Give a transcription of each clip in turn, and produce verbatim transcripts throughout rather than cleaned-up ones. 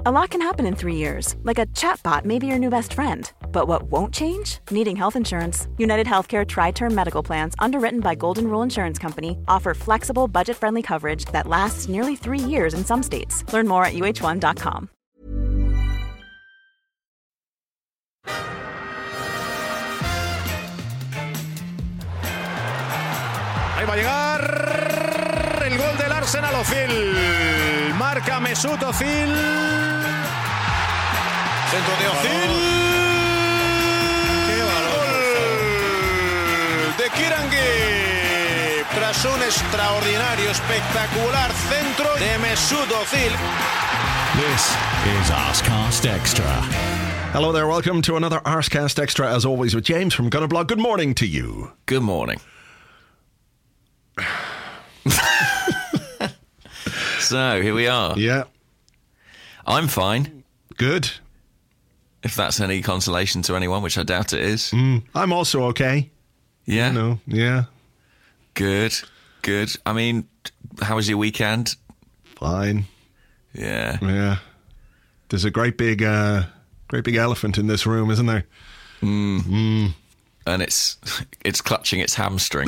A lot can happen in three years, like a chatbot may be your new best friend. But what won't change? Needing health insurance. United Healthcare Tri-Term Medical Plans, underwritten by Golden Rule Insurance Company, offer flexible, budget-friendly coverage that lasts nearly three years in some states. Learn more at U H one dot com. Ahí va a llegar el gol del Arsenal. Ozil. Marca Mesut Ozil. Centro de Ozil. ¡Qué valor! Gol de Kieran Gibb. Tras un extraordinario, espectacular centro de Mesut Ozil. This is Arscast Extra. Hello there, welcome to another Arscast Extra, as always, with James from Gunnerblog. Good morning to you. Good morning. So, here we are. Yeah. I'm fine. Good. If that's any consolation to anyone, which I doubt it is. Mm, I'm also okay. Yeah? You know, yeah. Good. Good. I mean, how was your weekend? Fine. Yeah. Yeah. There's a great big, uh, great big elephant in this room, isn't there? Mm. Mm. And it's it's clutching its hamstring.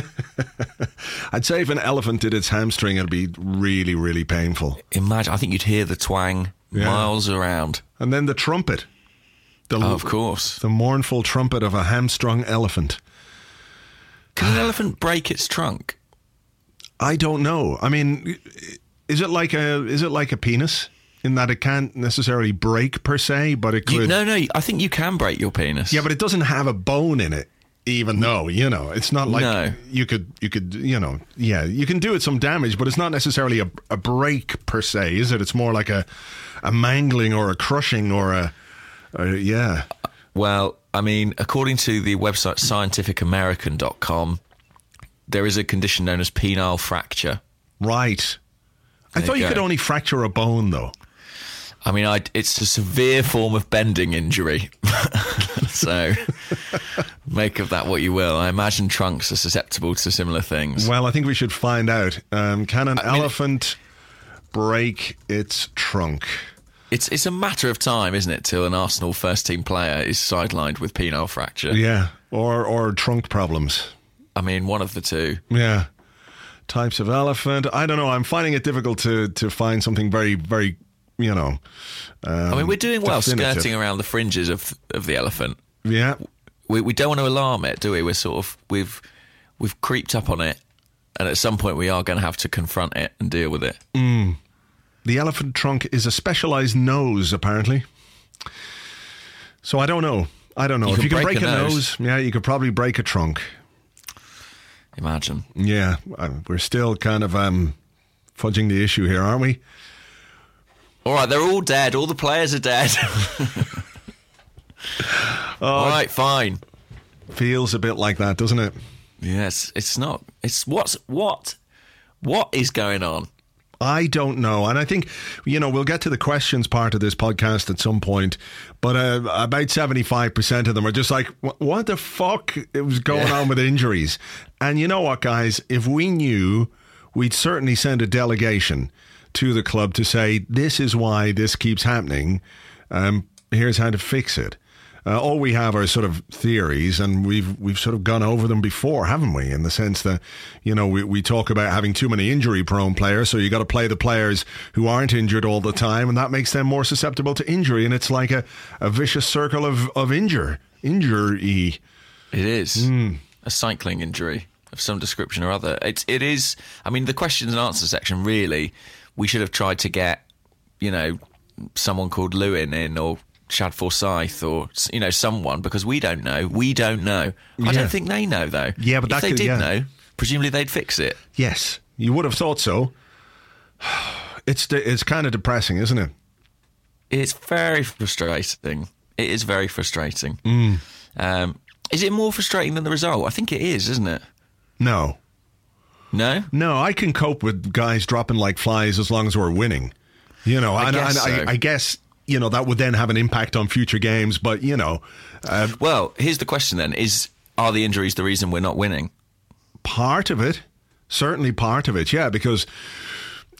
I'd say if an elephant did its hamstring, it'd be really, really painful. Imagine, I think you'd hear the twang Yeah. miles around. And then the trumpet. The, Oh, of course. The mournful trumpet of a hamstrung elephant. Can an elephant break its trunk? I don't know. I mean, is it like a is it like a penis in that it can't necessarily break per se, but it could? You, no, no, I think you can break your penis. Yeah, but it doesn't have a bone in it. Even though, you know, it's not like No. you could you could you know yeah you can do it some damage, but it's not necessarily a, a break per se, is it? It's more like a a mangling or a crushing or a, a yeah. Well, I mean, according to the website scientific american dot com, there is a condition known as penile fracture. Right. I There thought you you go. could only fracture a bone, though. I mean, I, it's a severe form of bending injury. So make of that what you will. I imagine trunks are susceptible to similar things. Well, I think we should find out. Um, can an I mean- elephant break its trunk? It's it's a matter of time, isn't it, till an Arsenal first-team player is sidelined with penile fracture. Yeah, or or trunk problems. I mean, one of the two. Yeah. Types of elephant. I don't know. I'm finding it difficult to, to find something very, very, you know. Um, I mean, we're doing well definitive. skirting around the fringes of of the elephant. Yeah. We we don't want to alarm it, do we? We're sort of we've we've creeped up on it, and at some point we are going to have to confront it and deal with it. Mm. The elephant trunk is a specialized nose, apparently. So I don't know. I don't know. You if can you can break break, a a nose. nose, yeah, you could probably break a trunk. Imagine. Yeah, uh, we're still kind of um, fudging the issue here, aren't we? All right, they're all dead. All the players are dead. All right, fine. Feels a bit like that, doesn't it? Yes, it's not. It's what's what? What is going on? I don't know. And I think, you know, we'll get to the questions part of this podcast at some point, but uh, about seventy-five percent of them are just like, "Wh- what the fuck was going Yeah. on with injuries? And you know what, guys? If we knew, we'd certainly send a delegation to the club to say, this is why this keeps happening. Um, here's how to fix it. Uh, all we have are sort of theories, and we've we've sort of gone over them before, haven't we? In the sense that, you know, we, we talk about having too many injury-prone players, so you got to play the players who aren't injured all the time, and that makes them more susceptible to injury. And it's like a, a vicious circle of of injure injury. It is a cycling injury of some description or other. It it is. I mean, the questions and answer section, really, we should have tried to get, you know, someone called Lewin in, or Chad Forsyth, or, you know, someone, because we don't know. We don't know. I Yeah. don't think they know, though. Yeah, but if that they could- did yeah. know, presumably they'd fix it. Yes, you would have thought so. It's it's kind of depressing, isn't it? It's very frustrating. It is very frustrating. Mm. Um, is it more frustrating than the result? I think it is, isn't it? No. No? No, I can cope with guys dropping like flies as long as we're winning. You know, I and, guess and so. I, I guess, you know, that would then have an impact on future games. But, you know, uh, Well, here's the question then. Is Are the injuries the reason we're not winning? part of it, certainly part of it, yeah, because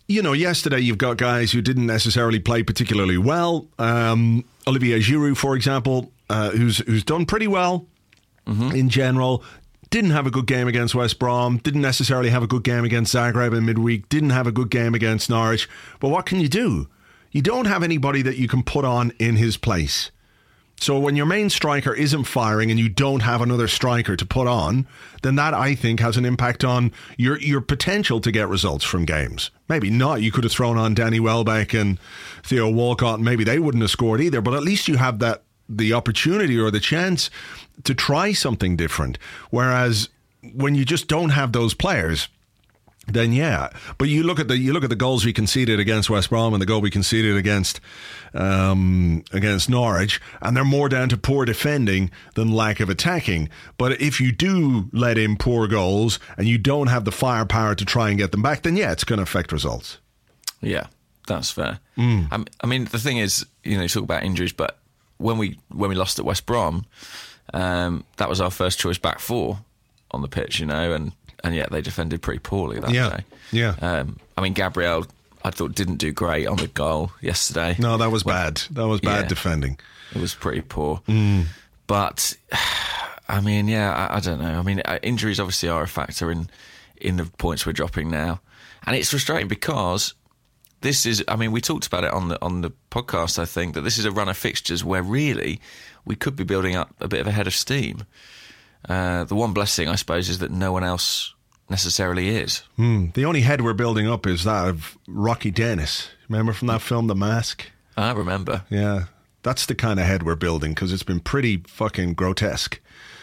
you know, yesterday you've got guys who didn't necessarily play particularly well. Um, Olivier Giroud, for example, uh, who's who's done pretty well mm-hmm. in general. Didn't have a good game against West Brom. Didn't necessarily have a good game against Zagreb in midweek. Didn't have a good game against Norwich. But what can you do? You don't have anybody that you can put on in his place. So when your main striker isn't firing and you don't have another striker to put on, then that, I think, has an impact on your your potential to get results from games. Maybe not. You could have thrown on Danny Welbeck and Theo Walcott, and maybe they wouldn't have scored either. But at least you have that the opportunity or the chance to try something different. Whereas when you just don't have those players, then yeah. But you look at the you look at the goals we conceded against West Brom and the goal we conceded against um, against Norwich, and they're more down to poor defending than lack of attacking. But if you do let in poor goals and you don't have the firepower to try and get them back, then yeah, it's going to affect results. Yeah, that's fair. Mm. I, I mean, the thing is, you know, you talk about injuries, but when we when we lost at West Brom, um, that was our first choice back four on the pitch, you know, and. And yet they defended pretty poorly that yeah, day. Yeah. Um, I mean, Gabriel, I thought, didn't do great on the goal yesterday. No, that was well, bad. That was bad yeah, defending. It was pretty poor. Mm. But, I mean, yeah, I, I don't know. I mean, injuries obviously are a factor in, in the points we're dropping now. And it's frustrating because this is, I mean, we talked about it on the on the podcast, I think, that this is a run of fixtures where really we could be building up a bit of a head of steam. Uh, the one blessing, I suppose, is that no one else necessarily is. Mm. The only head we're building up is that of Rocky Dennis. Remember from that film, The Mask? I remember. Yeah. That's the kind of head we're building, because it's been pretty fucking grotesque.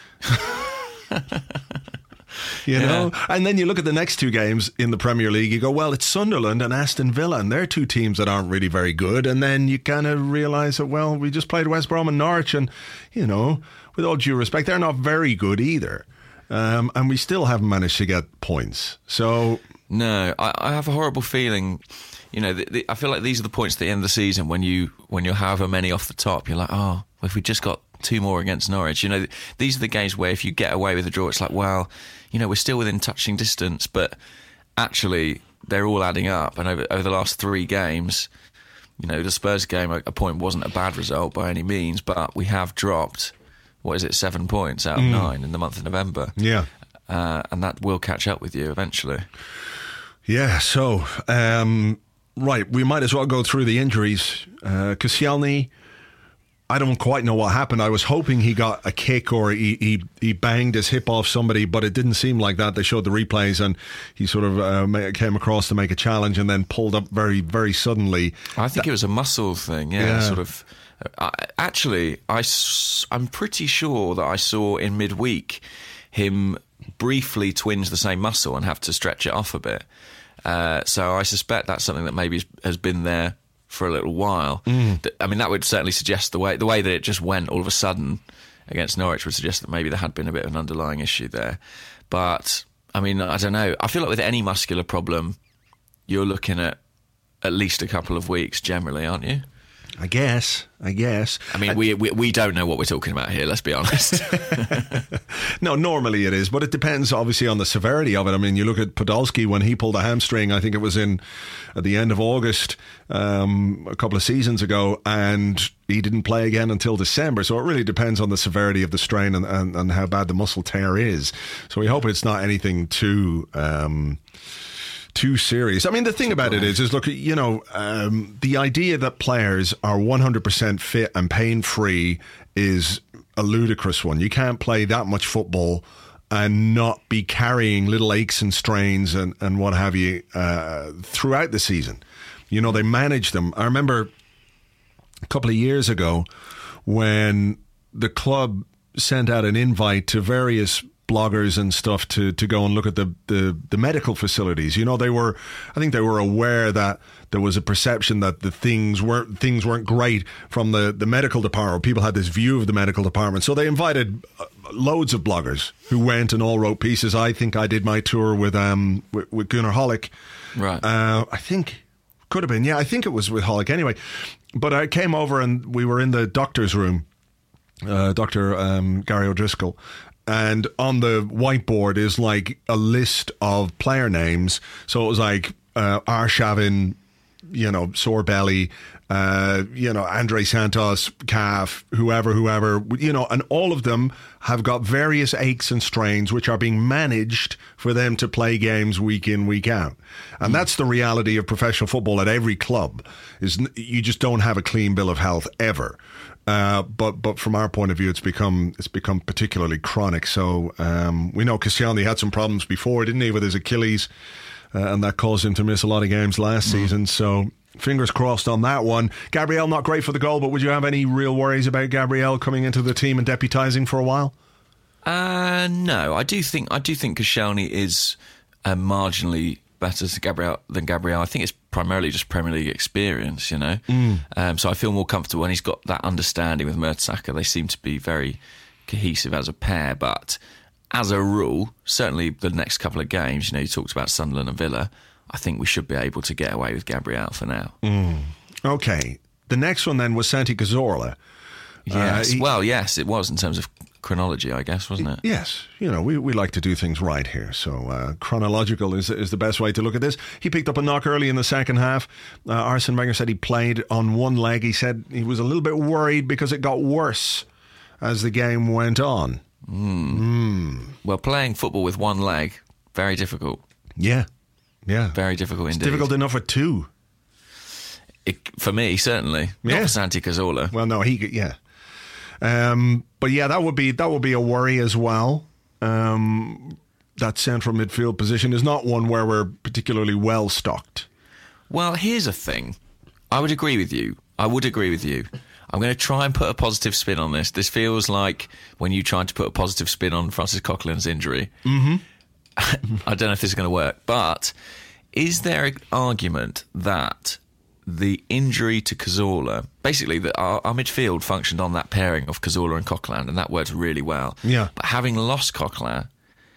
You know? Yeah. And then you look at the next two games in the Premier League, you go, well, it's Sunderland and Aston Villa, and they're two teams that aren't really very good. And then you kind of realise that, well, we just played West Brom and Norwich, and, you know, with all due respect, they're not very good either. Um, and we still haven't managed to get points. So... No, I, I have a horrible feeling, you know, the, the, I feel like these are the points at the end of the season when, you, when you're however many off the top, you're like, oh, well, if we just got two more against Norwich. You know, these are the games where if you get away with a draw, it's like, well, you know, we're still within touching distance, but actually they're all adding up. And over, over the last three games, you know, the Spurs game, a, a point wasn't a bad result by any means, but we have dropped, what is it, seven points out of mm. nine in the month of November. Yeah. Uh, and that will catch up with you eventually. Yeah, so, um, right, we might as well go through the injuries. Uh, Koscielny, I don't quite know what happened. I was hoping he got a kick or he, he, he banged his hip off somebody, but it didn't seem like that. They showed the replays and he sort of uh, came across to make a challenge and then pulled up very, very suddenly. I think that, it was a muscle thing, yeah, yeah. sort of. Uh, actually, I, I'm pretty sure that I saw in midweek him briefly twinge the same muscle and have to stretch it off a bit. Uh, so I suspect that's something that maybe has been there for a little while. Mm. I mean, that would certainly suggest the way the way that it just went all of a sudden against Norwich would suggest that maybe there had been a bit of an underlying issue there. But, I mean, I don't know. I feel like with any muscular problem, you're looking at at least a couple of weeks generally, aren't you? I guess, I guess. I mean, we, we we don't know what we're talking about here, let's be honest. No, normally it is, but it depends obviously on the severity of it. I mean, you look at Podolski when he pulled a hamstring, I think it was in at the end of August um, a couple of seasons ago, and he didn't play again until December. So it really depends on the severity of the strain and, and, and how bad the muscle tear is. So we hope it's not anything too... Um, too serious. I mean, the thing about it is, is look, you know, um, the idea that players are one hundred percent fit and pain-free is a ludicrous one. You can't play that much football and not be carrying little aches and strains and, and what have you uh, throughout the season. You know, they manage them. I remember a couple of years ago when the club sent out an invite to various bloggers and stuff to, to go and look at the, the, the medical facilities. You know, they were, I think they were aware that there was a perception that the things weren't things weren't great from the, the medical department. People had this view of the medical department. So they invited loads of bloggers who went and all wrote pieces. I think I did my tour with um with, with Gunnar Hollick. Right. Uh, I think, could have been, yeah, I think it was with Hollick anyway. But I came over and we were in the doctor's room, uh, Doctor um, Gary O'Driscoll. And on the whiteboard is like a list of player names. So it was like uh, Arshavin, you know, sore belly, uh, you know, Andre Santos, calf, whoever, whoever, you know, and all of them have got various aches and strains which are being managed for them to play games week in, week out. And mm. that's the reality of professional football at every club, is you just don't have a clean bill of health ever. Uh, but but from our point of view, it's become it's become particularly chronic. So um, we know Koscielny had some problems before, didn't he, with his Achilles, uh, and that caused him to miss a lot of games last mm. season. So fingers crossed on that one. Gabriel, not great for the goal, but would you have any real worries about Gabriel coming into the team and deputising for a while? Uh, no, I do think I do think Koscielny is uh, marginally better to Gabriel than Gabriel. I think it's primarily just Premier League experience, you know. Mm. Um, so I feel more comfortable, and he's got that understanding with Mertesacker. They seem to be very cohesive as a pair, but as a rule, certainly the next couple of games, you know, you talked about Sunderland and Villa, I think we should be able to get away with Gabriel for now. Mm. Okay. The next one then was Santi Cazorla. Yes. Uh, he, well, yes, it was in terms of chronology, I guess, wasn't it? Yes. You know, we, we like to do things right here. So uh, chronological is is the best way to look at this. He picked up a knock early in the second half. Uh, Arsene Wenger said he played on one leg. He said he was a little bit worried because it got worse as the game went on. Mm. Mm. Well, playing football with one leg, very difficult. Yeah. Yeah. Very difficult it's indeed. Difficult enough for two. It, for me, certainly. Yeah. Not for Santi Cazorla. Well, no, he, yeah. Um, but yeah, that would be that would be a worry as well. Um, that central midfield position is not one where we're particularly well stocked. Well, here's a thing. I would agree with you. I would agree with you. I'm going to try and put a positive spin on this. This feels like when you tried to put a positive spin on Francis Coquelin's injury. Mm-hmm. I don't know if this is going to work, but is there an argument that the injury to Cazorla, basically that our, our midfield functioned on that pairing of Cazorla and Coquelin, and that worked really well. Yeah. But having lost Coquelin,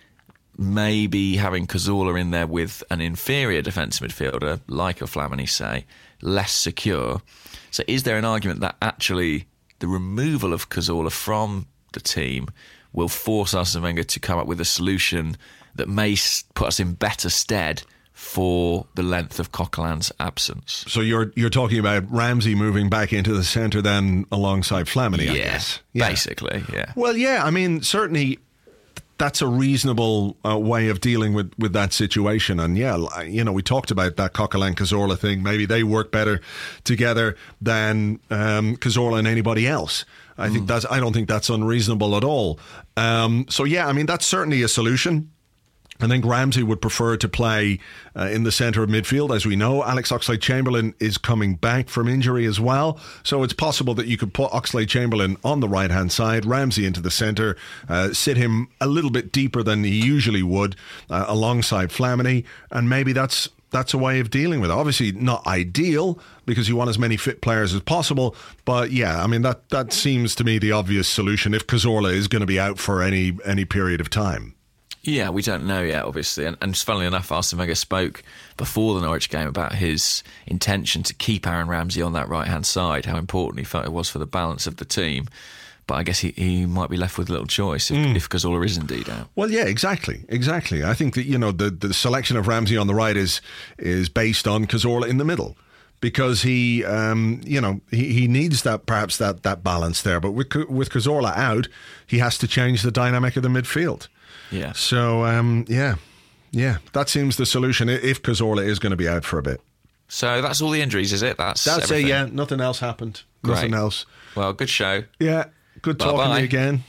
maybe having Cazorla in there with an inferior defensive midfielder, like a Flamini, say, less secure. So is there an argument that actually the removal of Cazorla from the team will force Arsene Wenger to come up with a solution that may put us in better stead for the length of Coquelin's absence? So you're you're talking about Ramsey moving back into the centre then alongside Flamini, yeah, I guess. Yeah, basically, yeah. Well, yeah, I mean, certainly that's a reasonable uh, way of dealing with, with that situation. And yeah, you know, we talked about that Coquelin-Cazorla thing. Maybe they work better together than um, Cazorla and anybody else. I mm. think that's. I don't think that's unreasonable at all. Um, so yeah, I mean, that's certainly a solution. I think Ramsey would prefer to play uh, in the centre of midfield. As we know, Alex Oxlade-Chamberlain is coming back from injury as well. So it's possible that you could put Oxlade-Chamberlain on the right-hand side, Ramsey into the centre, uh, sit him a little bit deeper than he usually would uh, alongside Flamini, and maybe that's that's a way of dealing with it. Obviously not ideal because you want as many fit players as possible. But yeah, I mean, that, that seems to me the obvious solution if Cazorla is going to be out for any any period of time. Yeah, we don't know yet, obviously. And, and funnily enough, Arsene Wenger spoke before the Norwich game about his intention to keep Aaron Ramsey on that right-hand side, how important he felt it was for the balance of the team. But I guess he, he might be left with little choice if, mm. if Cazorla is indeed out. Well, yeah, exactly, exactly. I think that, you know, the, the selection of Ramsey on the right is is based on Cazorla in the middle. Because he, um, you know, he, he needs that perhaps that, that balance there. But with, with Cazorla out, he has to change the dynamic of the midfield. Yeah. So, um, yeah, yeah, that seems the solution if Cazorla is going to be out for a bit. So that's all the injuries, is it? That's That's everything. it, yeah. Nothing else happened. Great. Nothing else. Well, good show. Yeah, good talking Bye-bye. to you again.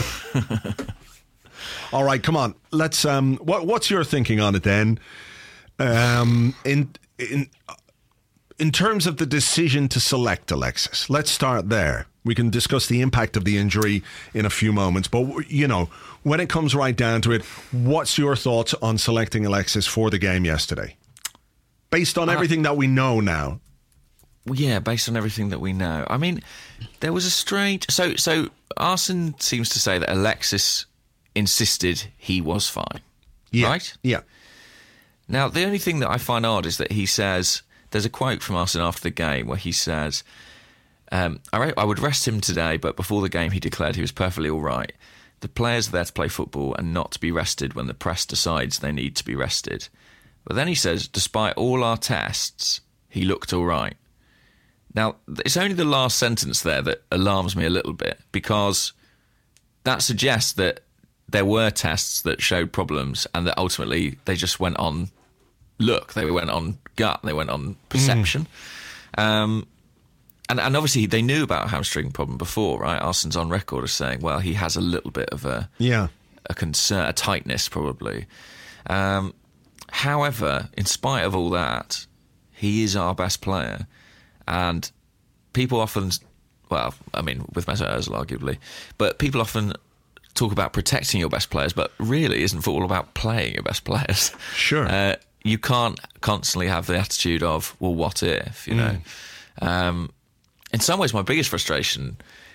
All right, come on. Let's. Um, what What's your thinking on it then? Um, in in in terms of the decision to select Alexis, let's start there. We can discuss the impact of the injury in a few moments. But, you know, when it comes right down to it, what's your thoughts on selecting Alexis for the game yesterday? Based on uh, everything that we know now. Yeah, based on everything that we know. I mean, there was a strange... So, so Arsene seems to say that Alexis insisted he was fine. Yeah. Right? Yeah. Now, the only thing that I find odd is that he says... There's a quote from Arsene after the game where he says... Um, I, I would rest him today, but before the game he declared he was perfectly all right. The players are there to play football and not to be rested when the press decides they need to be rested. But then he says, despite all our tests, he looked all right. Now, it's only the last sentence there that alarms me a little bit, because that suggests that there were tests that showed problems and that ultimately they just went on look, they went on gut, they went on perception. Mm. Um, and, and obviously they knew about a hamstring problem before, right? Arsenal's on record as saying, well, he has a little bit of a, yeah. a concern, a tightness probably. Um, however, in spite of all that, he is our best player. And people often, well, I mean, with Mesut Ozil arguably, but people often talk about protecting your best players, but really isn't football about playing your best players? Sure. Uh, you can't constantly have the attitude of, well, what if, you know? Mm. Um, in some ways, my biggest frustration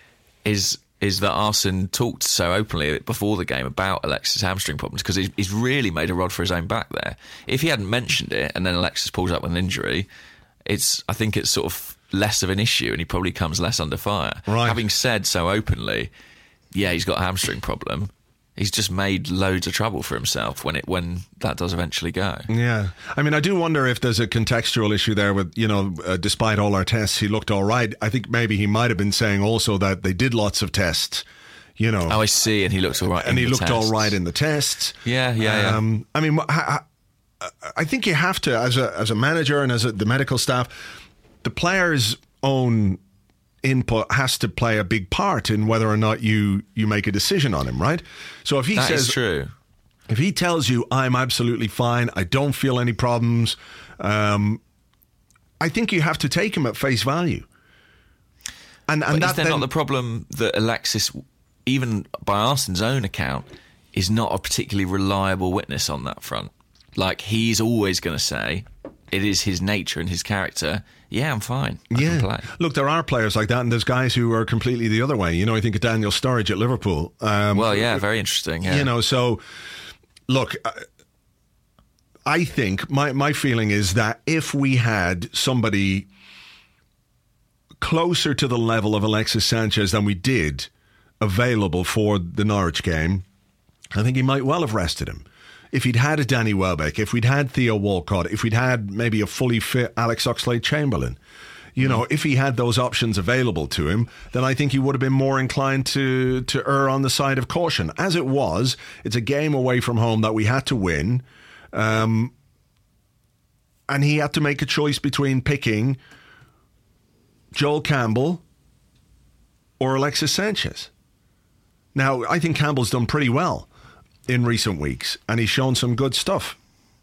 is is that Arsene talked so openly before the game about Alexis' hamstring problems, because he's, he's really made a rod for his own back there. If he hadn't mentioned it and then Alexis pulls up with an injury, it's I think it's sort of less of an issue and he probably comes less under fire. Right. Having said so openly, yeah, he's got a hamstring problem, he's just made loads of trouble for himself when it when that does eventually go. Yeah. I mean, I do wonder if there's a contextual issue there with, you know, uh, despite all our tests, he looked all right. I think maybe he might have been saying also that they did lots of tests, you know. Oh, I see, and he looked all right and in he the looked tests. all right in the tests. Yeah, yeah, um, yeah. I mean, I, I think you have to, as a as a manager and as a, the medical staff, the players' own input has to play a big part in whether or not you you make a decision on him, right? So if he That says, is true. If he tells you I'm absolutely fine, I don't feel any problems, um, I think you have to take him at face value. And and but that is there then, not the problem that Alexis, even by Arsene's own account, is not a particularly reliable witness on that front? Like, he's always going to say, it is his nature and his character, yeah, I'm fine, I yeah. can play. Look, there are players like that, and there's guys who are completely the other way. You know, I think of Daniel Sturridge at Liverpool. Um, well, yeah, very interesting. Yeah. You know, so, look, I think, my, my feeling is that if we had somebody closer to the level of Alexis Sanchez than we did available for the Norwich game, I think he might well have rested him. If he'd had a Danny Welbeck, if we'd had Theo Walcott, if we'd had maybe a fully fit Alex Oxlade-Chamberlain, you know, if he had those options available to him, then I think he would have been more inclined to to err on the side of caution. As it was, it's a game away from home that we had to win, um, and he had to make a choice between picking Joel Campbell or Alexis Sanchez. Now, I think Campbell's done pretty well in recent weeks, and he's shown some good stuff.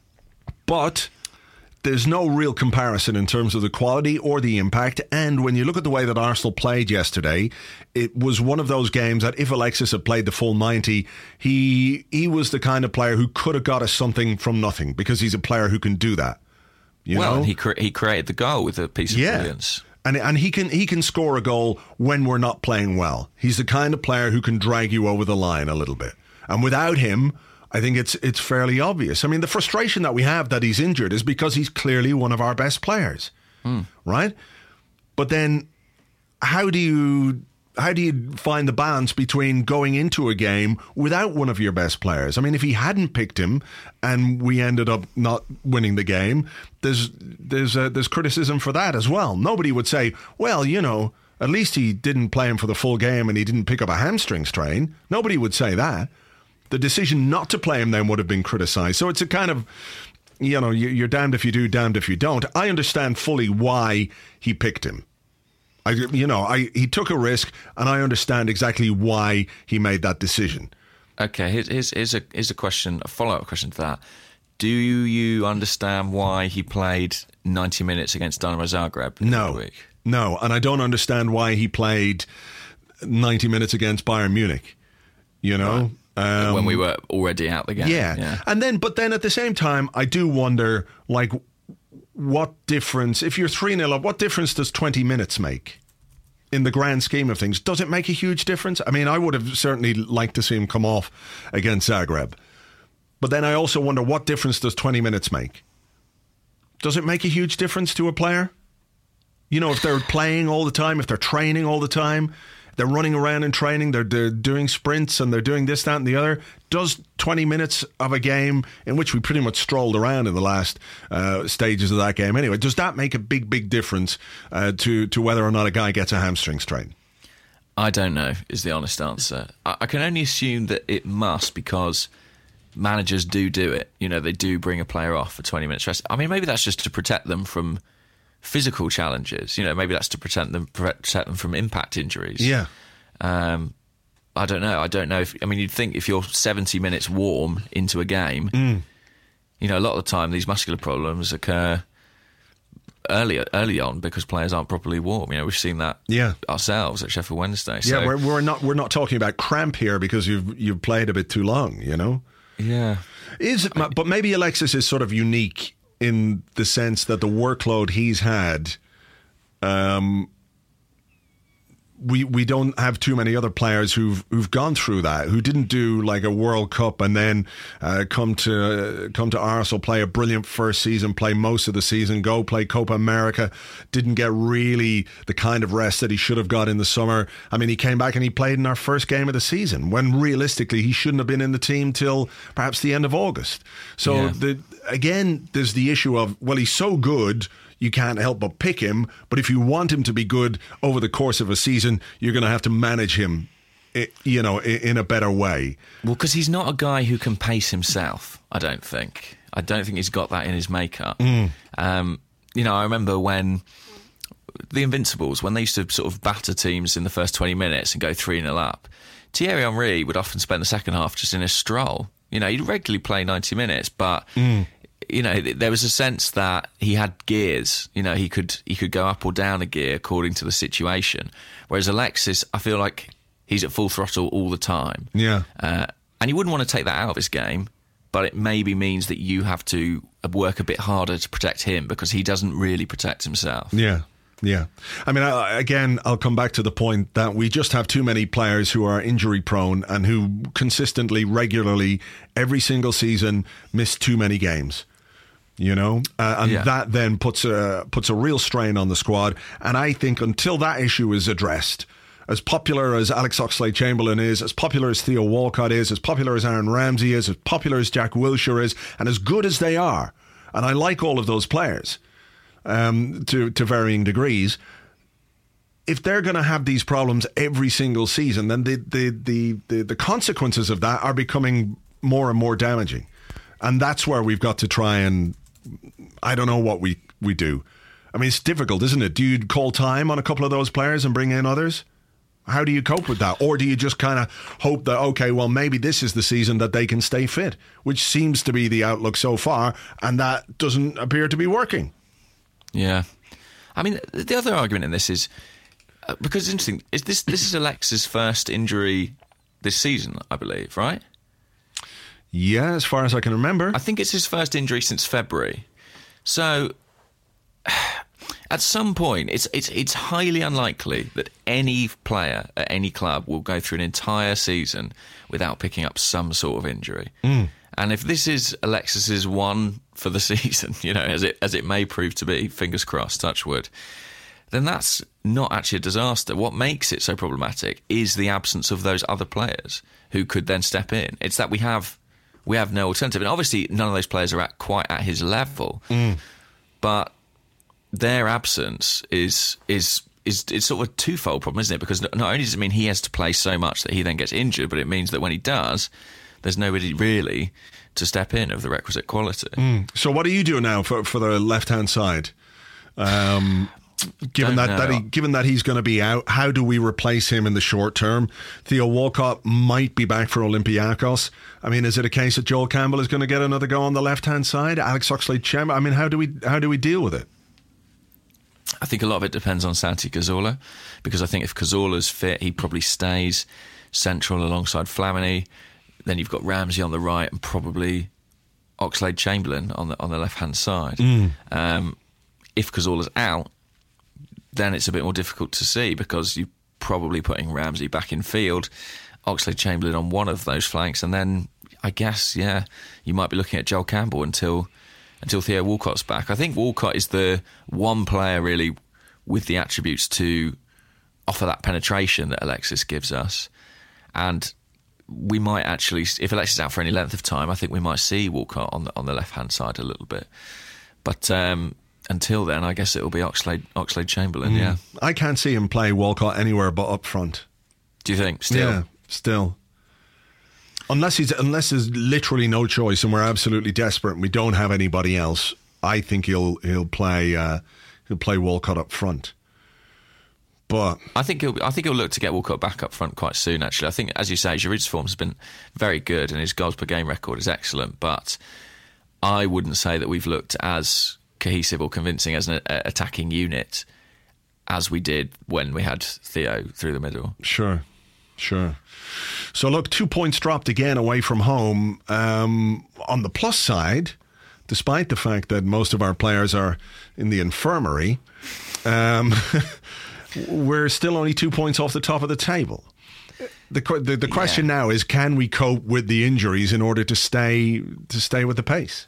But there's no real comparison in terms of the quality or the impact. And when you look at the way that Arsenal played yesterday, it was one of those games that if Alexis had played the full ninety, he he was the kind of player who could have got us something from nothing, because he's a player who can do that. You well, know? he cre- he created the goal with a piece of yeah. brilliance. And and he can he can score a goal when we're not playing well. He's the kind of player who can drag you over the line a little bit. And without him, I think it's it's fairly obvious. I mean, the frustration that we have that he's injured is because he's clearly one of our best players, mm. right? But then, how do you how do you find the balance between going into a game without one of your best players? I mean, if he hadn't picked him and we ended up not winning the game, there's there's uh, there's criticism for that as well. Nobody would say, well, you know, at least he didn't play him for the full game and he didn't pick up a hamstring strain. Nobody would say that. The decision not to play him then would have been criticised. So it's a kind of, you know, you're damned if you do, damned if you don't. I understand fully why he picked him. I, you know, I he took a risk, and I understand exactly why he made that decision. Okay, here's, here's, here's, a, here's a question, a follow-up question to that. Do you understand why he played ninety minutes against Dinamo Zagreb in no, the week? No, and I don't understand why he played ninety minutes against Bayern Munich, you know? Right. Um, when we were already out the game. Yeah. yeah. And then, but then at the same time, I do wonder, like, what difference, if you're three nil up, what difference does twenty minutes make in the grand scheme of things? Does it make a huge difference? I mean, I would have certainly liked to see him come off against Zagreb. But then I also wonder, what difference does twenty minutes make? Does it make a huge difference to a player? You know, if they're playing all the time, if they're training all the time, they're running around in training, they're, they're doing sprints and they're doing this, that and the other. Does twenty minutes of a game in which we pretty much strolled around in the last uh, stages of that game anyway, does that make a big, big difference uh, to, to whether or not a guy gets a hamstring strain? I don't know, is the honest answer. I, I can only assume that it must, because managers do do it. You know, they do bring a player off for twenty minutes rest. I mean, maybe that's just to protect them from physical challenges. You know, maybe that's to protect them protect them from impact injuries. Yeah. Um, I don't know. I don't know if. I mean, you'd think if you're seventy minutes warm into a game, mm. you know, a lot of the time these muscular problems occur early early on because players aren't properly warm. You know, we've seen that yeah. ourselves at Sheffield Wednesday. So, yeah, we're, we're not we're not talking about cramp here because you've you've played a bit too long. You know. Yeah. Is it, but maybe Alexis is sort of unique in the sense that the workload he's had, um, we we don't have too many other players who've who've gone through that, who didn't do like a World Cup and then uh, come to uh, come to Arsenal, play a brilliant first season, play most of the season, go play Copa America, didn't get really the kind of rest that he should have got in the summer. I mean, he came back and he played in our first game of the season when realistically he shouldn't have been in the team till perhaps the end of August. So yeah. the again, there's the issue of, well, he's so good, you can't help but pick him. But if you want him to be good over the course of a season, you're going to have to manage him, you know, in a better way. Well, because he's not a guy who can pace himself, I don't think. I don't think he's got that in his makeup. Mm. Um, you know, I remember when the Invincibles, when they used to sort of batter teams in the first twenty minutes and go three nil up, Thierry Henry would often spend the second half just in a stroll. You know, he'd regularly play ninety minutes, but... Mm. You know, there was a sense that he had gears. You know, he could he could go up or down a gear according to the situation. Whereas Alexis, I feel like he's at full throttle all the time. Yeah. Uh, and you wouldn't want to take that out of his game, but it maybe means that you have to work a bit harder to protect him because he doesn't really protect himself. Yeah. Yeah. I mean, I, again, I'll come back to the point that we just have too many players who are injury prone and who consistently, regularly, every single season miss too many games. You know, uh, and yeah. that then puts a puts a real strain on the squad. And I think until that issue is addressed, as popular as Alex Oxlade-Chamberlain is, as popular as Theo Walcott is, as popular as Aaron Ramsey is, as popular as Jack Wilshere is, and as good as they are, and I like all of those players um, to to varying degrees. If they're going to have these problems every single season, then the the, the the the consequences of that are becoming more and more damaging, and that's where we've got to try and. I don't know what we, we do. I mean, it's difficult, isn't it? Do you call time on a couple of those players and bring in others? How do you cope with that? Or do you just kind of hope that, okay, well, maybe this is the season that they can stay fit, which seems to be the outlook so far, and that doesn't appear to be working. Yeah. I mean, the other argument in this is, uh, because it's interesting, is this, this is Alexis' first injury this season, I believe, right? Yeah, as far as I can remember. I think it's his first injury since February. So, at some point, it's it's it's highly unlikely that any player at any club will go through an entire season without picking up some sort of injury. Mm. And if this is Alexis's one for the season, you know, as it as it may prove to be, fingers crossed, touch wood, then that's not actually a disaster. What makes it so problematic is the absence of those other players who could then step in. It's that we have... We have no alternative. And obviously, none of those players are at quite at his level. Mm. But their absence is is is it's sort of a twofold problem, isn't it? Because not only does it mean he has to play so much that he then gets injured, but it means that when he does, there's nobody really to step in of the requisite quality. Mm. So what do you do now for, for the left-hand side? Um Given Don't that, know. that he, given that he's going to be out, how do we replace him in the short term? Theo Walcott might be back for Olympiacos. I mean, is it a case that Joel Campbell is going to get another go on the left hand side? Alex Oxlade-Chamberlain. I mean, how do we how do we deal with it? I think a lot of it depends on Santi Cazorla, because I think if Cazorla's fit, he probably stays central alongside Flamini. Then you've got Ramsey on the right and probably Oxlade-Chamberlain on the on the left hand side. Mm. Um, if Cazorla's out, then it's a bit more difficult to see because you're probably putting Ramsey back in field, Oxlade-Chamberlain on one of those flanks, and then I guess, yeah, you might be looking at Joel Campbell until until Theo Walcott's back. I think Walcott is the one player really with the attributes to offer that penetration that Alexis gives us. And we might actually, if Alexis is out for any length of time, I think we might see Walcott on the, on the left-hand side a little bit. But um, until then, I guess it will be Oxlade, Oxlade Chamberlain, mm. yeah. I can't see him play Walcott anywhere but up front. Do you think? Still? Yeah, still. Unless he's unless there's literally no choice and we're absolutely desperate and we don't have anybody else, I think he'll he'll play uh, he'll play Walcott up front. But I think he'll I think he'll look to get Walcott back up front quite soon. Actually, I think, as you say, Giroud's form has been very good and his goals per game record is excellent. But I wouldn't say that we've looked as cohesive or convincing as an a- attacking unit as we did when we had Theo through the middle. Sure, sure. So look, two points dropped again away from home. Um, on the plus side, despite the fact that most of our players are in the infirmary, um, we're still only two points off the top of the table. The the, the question yeah. now is, can we cope with the injuries in order to stay to stay with the pace?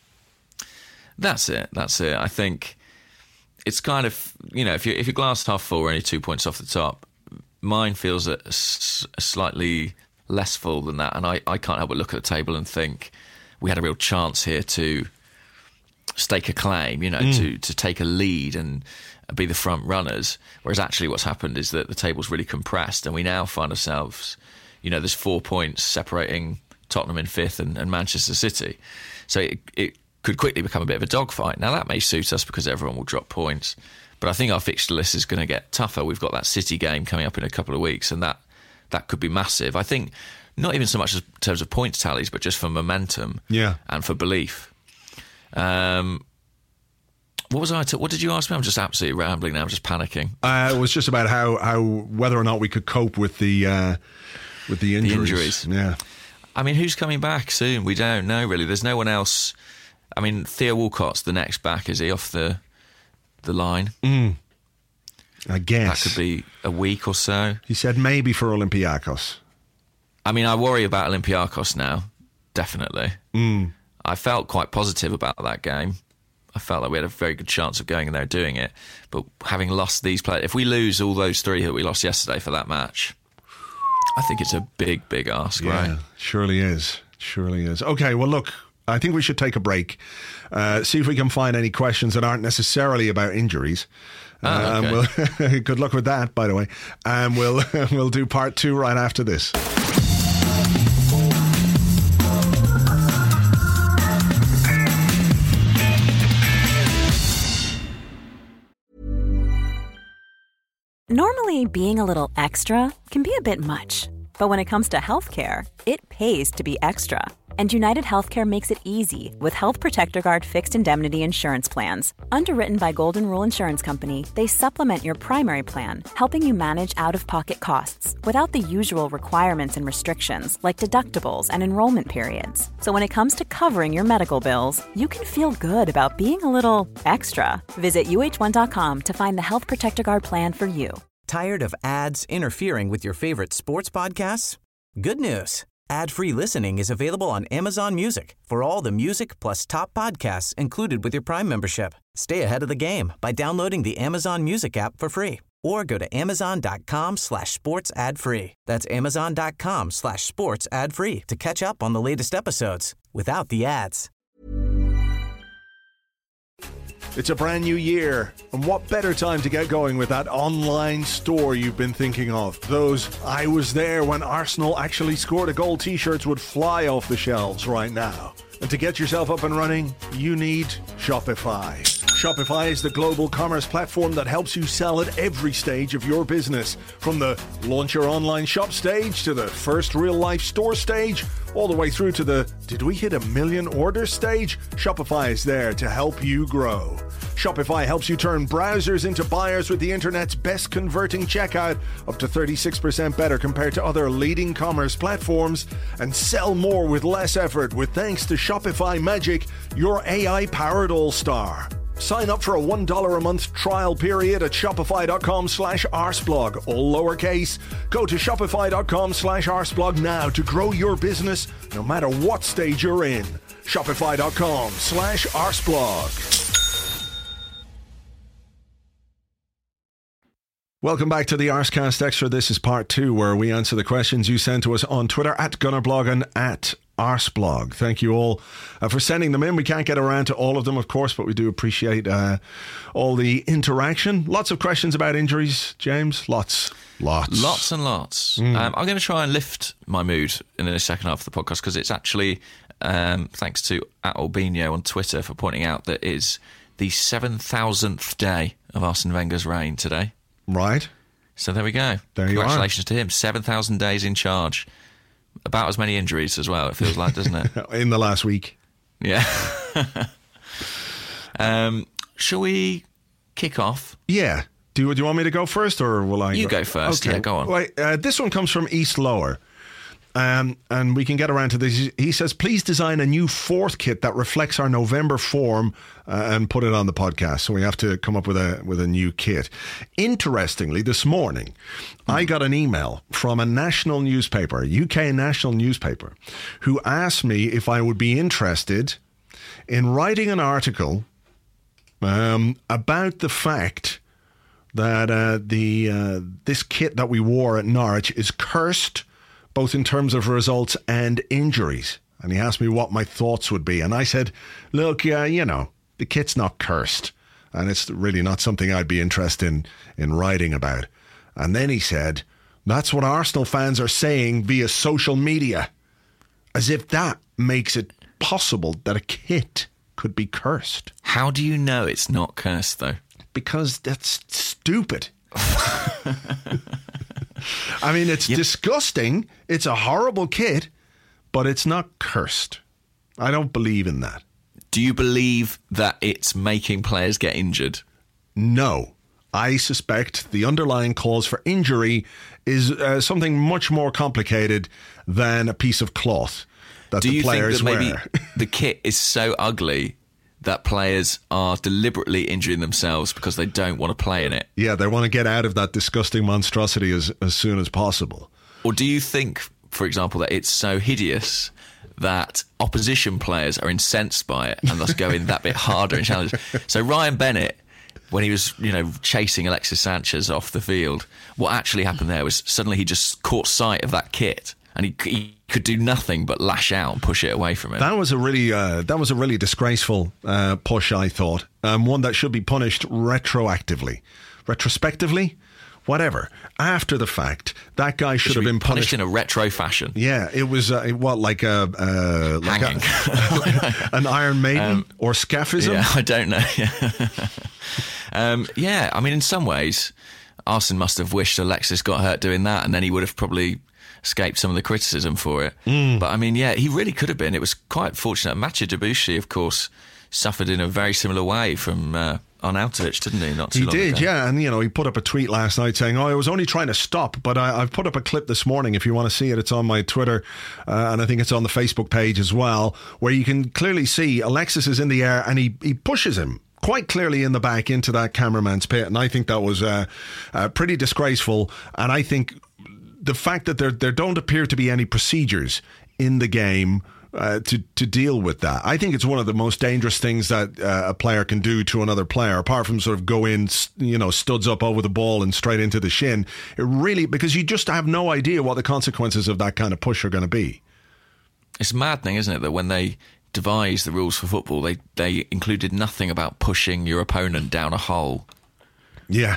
That's it. That's it. I think it's kind of, you know, if you if you're glass half full, we're only two points off the top. Mine feels a, a slightly less full than that, and I, I can't help but look at the table and think we had a real chance here to stake a claim, you know, mm. to, to take a lead and be the front runners, whereas actually what's happened is that the table's really compressed and we now find ourselves, you know, there's four points separating Tottenham in fifth and, and Manchester City. So it, it could quickly become a bit of a dogfight. Now that may suit us because everyone will drop points, but I think our fixture list is going to get tougher. We've got that City game coming up in a couple of weeks, and that that could be massive. I think not even so much in terms of points tallies, but just for momentum yeah. and for belief. Um, what was I? T- what did you ask me? I'm just absolutely rambling now. I'm just panicking. Uh, it was just about how, how whether or not we could cope with the uh, with the injuries. The injuries. Yeah. I mean, who's coming back soon? We don't know really. There's no one else. I mean, Theo Walcott's the next back. Is he off the the line? Mm. I guess that could be a week or so. He said maybe for Olympiacos. I mean, I worry about Olympiacos now. Definitely. Mm. I felt quite positive about that game. I felt like we had a very good chance of going in there and doing it. But having lost these players, if we lose all those three that we lost yesterday for that match, I think it's a big, big ask, yeah, right? Surely is. Surely is. Okay, well, look, I think we should take a break. Uh, see if we can find any questions that aren't necessarily about injuries. Oh, okay. um, we'll, good luck with that, by the way. And um, we'll we'll do part two right after this. Normally, being a little extra can be a bit much. But when it comes to healthcare, it pays to be extra. And United Healthcare makes it easy with Health Protector Guard fixed indemnity insurance plans. Underwritten by Golden Rule Insurance Company, they supplement your primary plan, helping you manage out-of-pocket costs without the usual requirements and restrictions like deductibles and enrollment periods. So when it comes to covering your medical bills, you can feel good about being a little extra. Visit U H one dot com to find the Health Protector Guard plan for you. Tired of ads interfering with your favorite sports podcasts? Good news. Ad-free listening is available on Amazon Music for all the music plus top podcasts included with your Prime membership. Stay ahead of the game by downloading the Amazon Music app for free or go to amazon.com slash sports ad free. That's amazon.com slash sports ad free to catch up on the latest episodes without the ads. It's a brand new year, and what better time to get going with that online store you've been thinking of? Those I was there when Arsenal actually scored a goal t-shirts would fly off the shelves right now. And to get yourself up and running, you need Shopify. Shopify is the global commerce platform that helps you sell at every stage of your business. From the launch your online shop stage to the first real-life store stage, all the way through to the did we hit a million order stage? Shopify is there to help you grow. Shopify helps you turn browsers into buyers with the internet's best converting checkout, up to thirty-six percent better compared to other leading commerce platforms, and sell more with less effort with thanks to Shopify Magic, your A I-powered all-star. Sign up for a one dollar a month trial period at shopify.com slash arseblog, all lowercase. Go to shopify.com slash arseblog now to grow your business no matter what stage you're in. Shopify.com slash arseblog. Welcome back to the Arscast Extra. This is part two, where we answer the questions you send to us on Twitter at Gunnerblog and at Arsblog. Thank you all uh, for sending them in. We can't get around to all of them, of course, but we do appreciate uh, all the interaction. Lots of questions about injuries, James. Lots. Lots. Lots and lots. Mm. Um, I'm going to try and lift my mood in the second half of the podcast, because it's actually, um, thanks to at Albino on Twitter for pointing out that it is the seven thousandth day of Arsene Wenger's reign today. Right. So there we go. There you are. Congratulations to him. seven thousand days in charge. About as many injuries as well, it feels like, doesn't it? In the last week. Yeah. um, shall we kick off? Yeah. Do you, do you want me to go first, or will I? You go, go first. Okay. Yeah, go on. Right, uh, this one comes from East Lower. Um, and we can get around to this. He says, please design a new fourth kit that reflects our November form uh, and put it on the podcast. So we have to come up with a with a new kit. Interestingly, this morning, mm. I got an email from a national newspaper, a U K national newspaper, who asked me if I would be interested in writing an article um, about the fact that uh, the uh, this kit that we wore at Norwich is cursed, both in terms of results and injuries. And he asked me what my thoughts would be. And I said, look, uh, you know, the kit's not cursed. And it's really not something I'd be interested in, in writing about. And then he said, that's what Arsenal fans are saying via social media. As if that makes it possible that a kit could be cursed. How do you know it's not cursed, though? Because that's stupid. I mean, it's yep. disgusting. It's a horrible kit, but it's not cursed. I don't believe in that. Do you believe that it's making players get injured? No. I suspect the underlying cause for injury is uh, something much more complicated than a piece of cloth that Do the you players think that maybe wear. The kit is so ugly that players are deliberately injuring themselves because they don't want to play in it? Yeah, they want to get out of that disgusting monstrosity as, as soon as possible. Or do you think, for example, that it's so hideous that opposition players are incensed by it and thus go in that bit harder and challenge? So Ryan Bennett, when he was, you know, chasing Alexis Sanchez off the field, what actually happened there was suddenly he just caught sight of that kit and he, he could do nothing but lash out and push it away from him. That was a really, uh, that was a really disgraceful uh, push, I thought. Um, one that should be punished retroactively, retrospectively, whatever. After the fact, that guy should, should have been punished. punished in a retro fashion. Yeah, it was uh, what like a uh, like hanging, a, an Iron Maiden um, or scaphism. Yeah, I don't know. um, yeah, I mean, in some ways, Arsene must have wished Alexis got hurt doing that, and then he would have probably escaped some of the criticism for it. Mm. But I mean, yeah, he really could have been. It was quite fortunate. Mathieu Debuchy, of course, suffered in a very similar way from uh, Arnautovic, didn't he? Not too he long did, ago. yeah. And, you know, he put up a tweet last night saying, oh, I was only trying to stop, but I, I've put up a clip this morning. If you want to see it, it's on my Twitter, uh, and I think it's on the Facebook page as well, where you can clearly see Alexis is in the air and he, he pushes him quite clearly in the back into that cameraman's pit. And I think that was uh, uh, pretty disgraceful. And I think the fact that there there don't appear to be any procedures in the game uh, to to deal with that, I think it's one of the most dangerous things that uh, a player can do to another player, apart from sort of go in, you know, studs up over the ball and straight into the shin. It really, because you just have no idea what the consequences of that kind of push are going to be. It's maddening, isn't it, that when they devised the rules for football, they they included nothing about pushing your opponent down a hole. Yeah.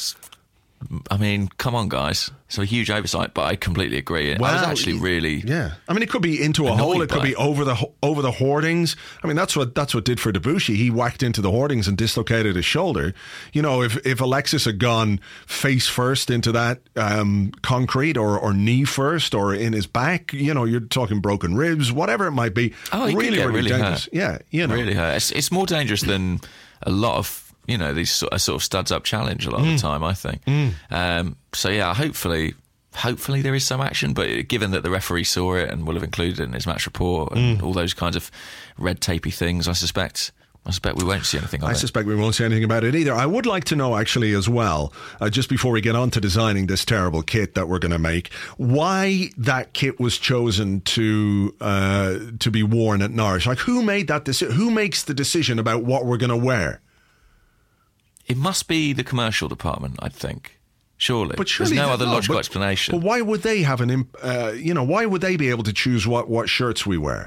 I mean, come on, guys. It's a huge oversight, but I completely agree. Well, I was actually really, yeah. I mean, it could be into a hole. It could be over the over the hoardings. I mean, that's what that's what did for Debuchy. He whacked into the hoardings and dislocated his shoulder. You know, if if Alexis had gone face first into that um, concrete, or or knee first, or in his back, you know, you're talking broken ribs, whatever it might be. Oh, he really, could get really, really dangerous. Hurt. Yeah, you know, really hurt. It's, it's more dangerous than a lot of, you know, these sort of, sort of studs up challenge a lot mm. of the time, I think. Mm. Um, so yeah, hopefully, hopefully there is some action. But given that the referee saw it and will have included it in his match report and mm. all those kinds of red tapey things, I suspect. I suspect we won't see anything on I it. I suspect we won't see anything about it either. I would like to know, actually, as well, uh, just before we get on to designing this terrible kit that we're going to make, why that kit was chosen to uh, to be worn at Norwich. Like, who made that decision? Who makes the decision about what we're going to wear? It must be the commercial department, I think. Surely, But surely there's no they- other no, logical but- explanation. But why would they have an, imp- uh, you know, why would they be able to choose what, what shirts we wear?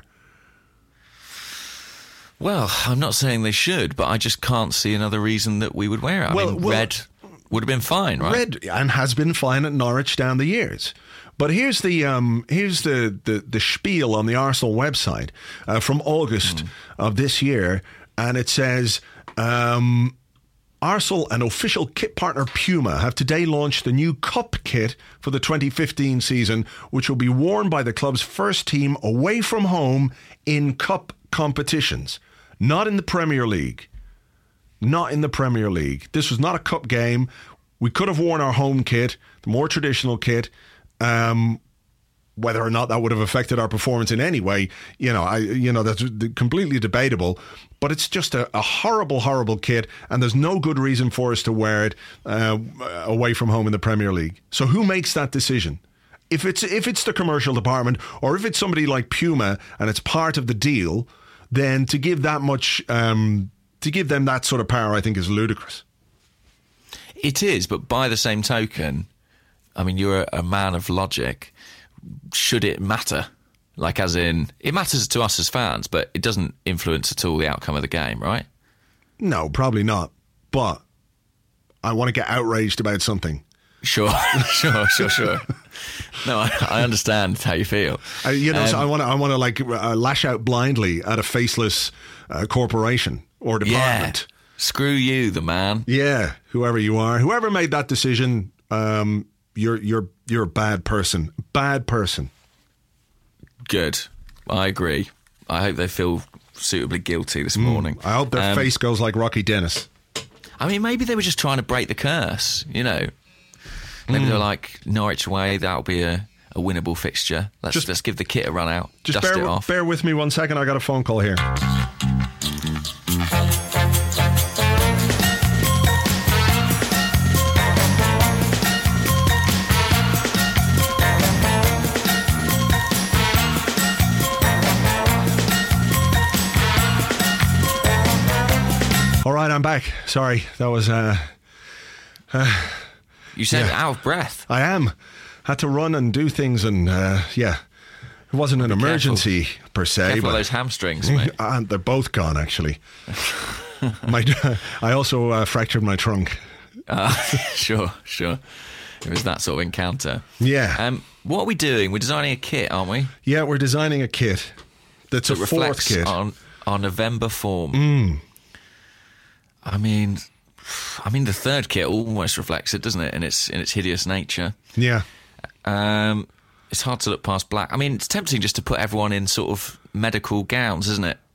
Well, I'm not saying they should, but I just can't see another reason that we would wear it. I Well- mean, well- red would have been fine, right? Red and has been fine at Norwich down the years. But here's the um, here's the, the, the spiel on the Arsenal website uh, from August Mm. of this year, and it says um, Arsenal and official kit partner Puma have today launched the new Cup kit for the twenty fifteen season, which will be worn by the club's first team away from home in Cup competitions, not in the Premier League. Not in the Premier League. This was not a cup game. We could have worn our home kit, the more traditional kit. Um, whether or not that would have affected our performance in any way, you know, I, you know, that's completely debatable. But it's just a, a horrible, horrible kit, and there's no good reason for us to wear it uh, away from home in the Premier League. So who makes that decision? If it's if it's the commercial department, or if it's somebody like Puma and it's part of the deal, then to give that much. Um, To give them that sort of power, I think, is ludicrous. It is, but by the same token, I mean, you're a, a man of logic. Should it matter? Like, as in, it matters to us as fans, but it doesn't influence at all the outcome of the game, right? No, probably not. But I want to get outraged about something. Sure, sure, sure, sure. No, I, I understand how you feel. I, you know, Um, so I want to, I want to like uh, lash out blindly at a faceless uh, corporation or department. Yeah. Screw you, the man. Yeah, whoever you are, whoever made that decision, um, you're you're you're a bad person. Bad person. Good. I agree. I hope they feel suitably guilty this morning. I hope their Um, face goes like Rocky Dennis. I mean, maybe they were just trying to break the curse, you know. Maybe Hmm. they're like, Norwich away, that'll be a, a winnable fixture. Let's Just- just give the kit a run out, Just dust bear, it w- off. bear with me one second. I got a phone call here. All right, I'm back. Sorry, that was. Uh, You sound yeah. out of breath. I am. Had to run and do things, and uh, yeah, it wasn't an emergency per se. Careful but of those hamstrings, mate. and they're both gone, actually. my, I also uh, fractured my trunk. Uh, sure, sure. It was that sort of encounter. Yeah. Um, what are we doing? We're designing a kit, aren't we? Yeah, we're designing a kit that's That a fourth reflects kit. on our November form. Mm. I mean, I mean, the third kit almost reflects it, doesn't it? In its in its hideous nature. Yeah. Um, it's hard to look past black. I mean, it's tempting just to put everyone in sort of medical gowns, isn't it?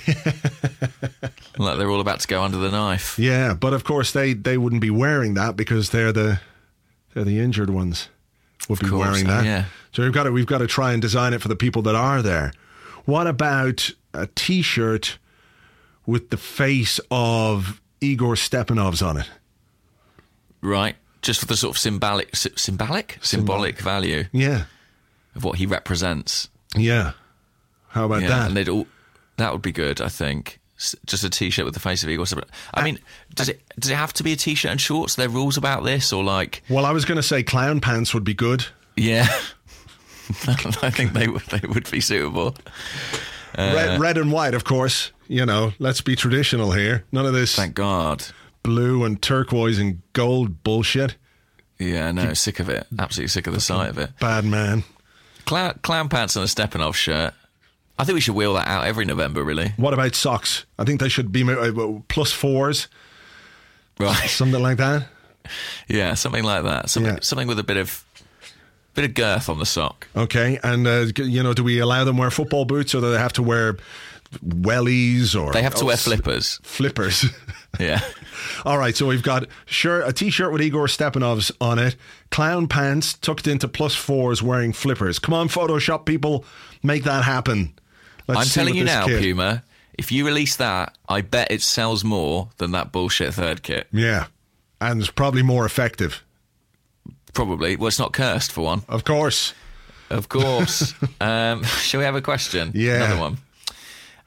Like they're all about to go under the knife. Yeah, but of course they, they wouldn't be wearing that because they're the they're the injured ones. Would be course, wearing that. yeah. So we've got to we've got to try and design it for the people that are there. What about a T-shirt with the face of Igor Stepanovs on it? Right. Just for the sort of symbolic, sy- symbolic, symbolic value Yeah, of what he represents. yeah. How about Yeah, that? and they'd all, that would be good, I think. S- Just a T-shirt with the face of Igor. Stepanov. I mean, does it does it have to be a T-shirt and shorts? Are there rules about this, or like? Well, I was going to say clown pants would be good. Yeah, I think they would they would be suitable. Uh, red, red and white, of course. You know, let's be traditional here. None of this Thank God. blue and turquoise and gold bullshit. Yeah, no, sick of it. Absolutely sick of the sight of it. Bad man. Clown, clown pants and a Stepanov shirt. I think we should wheel that out every November, really. What about socks? I think they should be uh, plus fours, Right. something like that. Yeah, something like that. Something, Yeah. something with a bit of bit of girth on the sock. Okay, and uh, you know, do we allow them wear football boots, or do they have to wear wellies, or They have to oh, wear s- flippers. Flippers. Yeah. All right, so we've got shirt, a T-shirt with Igor Stepanovs on it, clown pants tucked into plus fours, wearing flippers. Come on, Photoshop people, make that happen. Let's I'm see telling what you this now, kid- Puma, if you release that, I bet it sells more than that bullshit third kit. Yeah, and it's probably more effective. Probably. Well, it's not cursed, for one. Of course. Of course. um, shall we have a question? Yeah. Another one.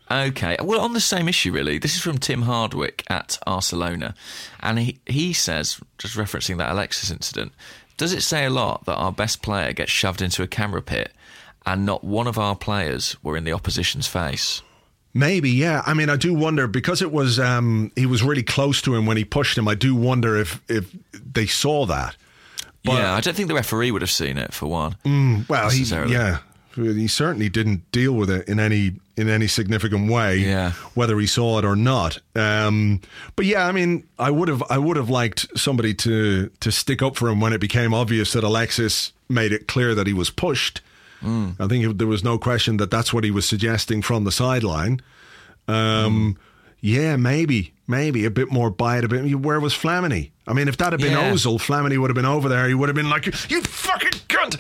Okay, well, on the same issue, really, this is from Tim Hardwick at Barcelona, and he, he says, just referencing that Alexis incident, does it say a lot that our best player gets shoved into a camera pit and not one of our players were in the opposition's face? Maybe, yeah. I mean, I do wonder, because it was um, he was really close to him when he pushed him, I do wonder if, if they saw that. But, yeah, I don't think the referee would have seen it, for one. Mm, well, he, yeah, he certainly didn't deal with it in any in any significant way, yeah. whether he saw it or not. Um, but yeah, I mean, I would have I would have liked somebody to to stick up for him when it became obvious that Alexis made it clear that he was pushed. Mm. I think it, there was no question that that's what he was suggesting from the sideline. Um, mm. Yeah, maybe, maybe a bit more bite, a bit. Where was Flamini? I mean, if that had been yeah. Ozil, Flamini would have been over there. He would have been like, "You fucking cunt!"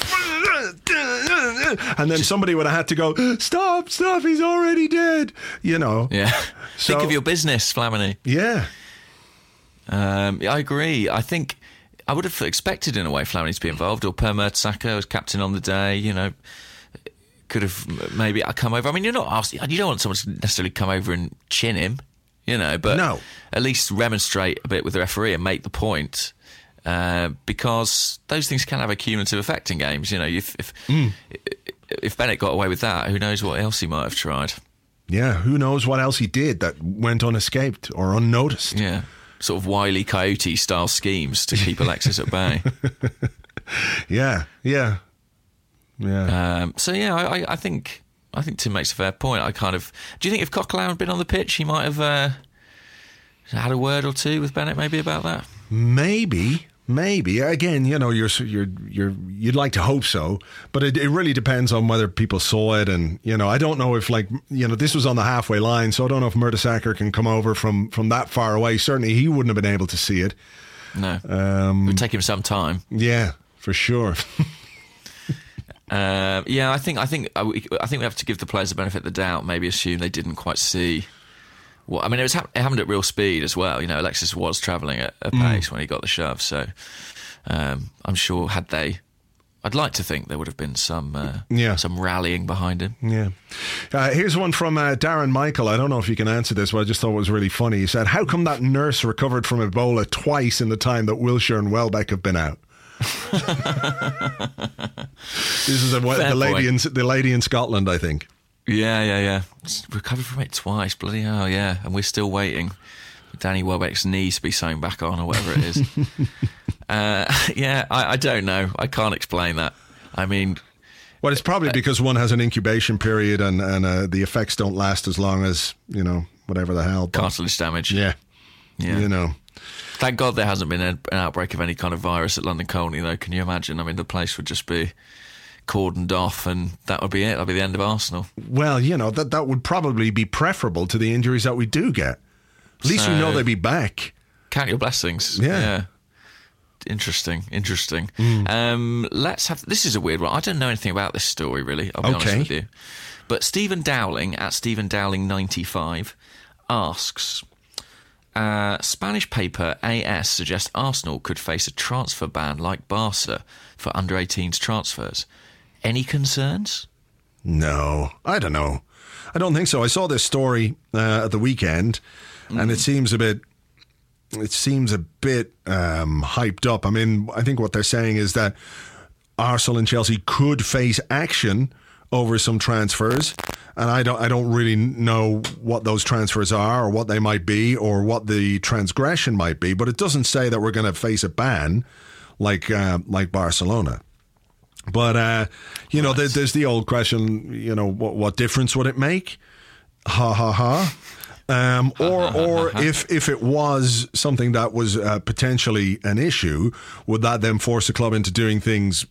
And then somebody would have had to go, "Stop, stop! He's already dead." You know. Yeah. So, think of your business, Flamini. Yeah. Um, I agree. I think I would have expected, in a way, Flamini to be involved, or Per Mertesacker as captain on the day. You know, could have maybe come over. I mean, you're not asked. You don't want someone to necessarily come over and chin him. You know, but no. at least remonstrate a bit with the referee and make the point, uh, because those things can have a cumulative effect in games. You know, if if, mm. if Bennett got away with that, who knows what else he might have tried. Yeah, who knows what else he did that went unescaped or unnoticed. Yeah, sort of Wile E. Coyote style schemes to keep Alexis at bay. Yeah, yeah, yeah. Um, so yeah, I, I think... I think Tim makes a fair point. I kind of... Do you think if Coquelin had been on the pitch, he might have uh, had a word or two with Bennett maybe about that? Maybe, maybe. Again, you know, you're you're you're you'd like to hope so, but it, it really depends on whether people saw it. And you know, I don't know if, like, you know, this was on the halfway line, so I don't know if Mertesacker can come over from from that far away. Certainly, he wouldn't have been able to see it. No, um, it would take him some time. Yeah, for sure. Uh, yeah, I think I think I think we have to give the players the benefit of the doubt. Maybe assume they didn't quite see. What I mean, it was it happened at real speed as well. You know, Alexis was travelling at a pace mm. when he got the shove. So um, I'm sure had they, I'd like to think there would have been some uh, yeah. some rallying behind him. Yeah. Uh, here's one from uh, Darren Michael. I don't know if you can answer this, but I just thought it was really funny. He said, "How come that nurse recovered from Ebola twice in the time that Wilshere and Welbeck have been out?" This is a, the lady in the lady in Scotland, I think. Yeah, yeah, yeah. It's recovered from it twice. Bloody hell, yeah. And we're still waiting for Danny Welbeck's knees to be sewn back on, or whatever it is. uh, yeah, I, I don't know. I can't explain that. I mean, well, it's probably uh, because one has an incubation period, and and uh, the effects don't last as long as, you know, whatever the hell. But, cartilage damage. Yeah, yeah. You know. Thank God there hasn't been an outbreak of any kind of virus at London Colney, though. Can you imagine? I mean, the place would just be cordoned off, and that would be it. That would be the end of Arsenal. Well, you know, that that would probably be preferable to the injuries that we do get. At least so, we know they'll be back. Count your blessings. Yeah. yeah. Interesting, interesting. Mm. Um, let's have... This is a weird one. I don't know anything about this story, really. I'll be okay. honest with you. But Stephen Dowling, at Stephen Dowling ninety-five, asks... Uh, Spanish paper A S suggests Arsenal could face a transfer ban like Barca for under eighteens transfers. Any concerns? No, I don't know. I don't think so. I saw this story uh, at the weekend, mm. and it seems a bit. It seems a bit um, hyped up. I mean, I think what they're saying is that Arsenal and Chelsea could face action over some transfers. And I don't I don't really know what those transfers are, or what they might be, or what the transgression might be. But it doesn't say that we're going to face a ban like uh, like Barcelona. But, uh, you know, there, there's the old question, you know, what, what difference would it make? Ha, ha, ha. Um, or or if, if it was something that was uh, potentially an issue, would that then force the club into doing things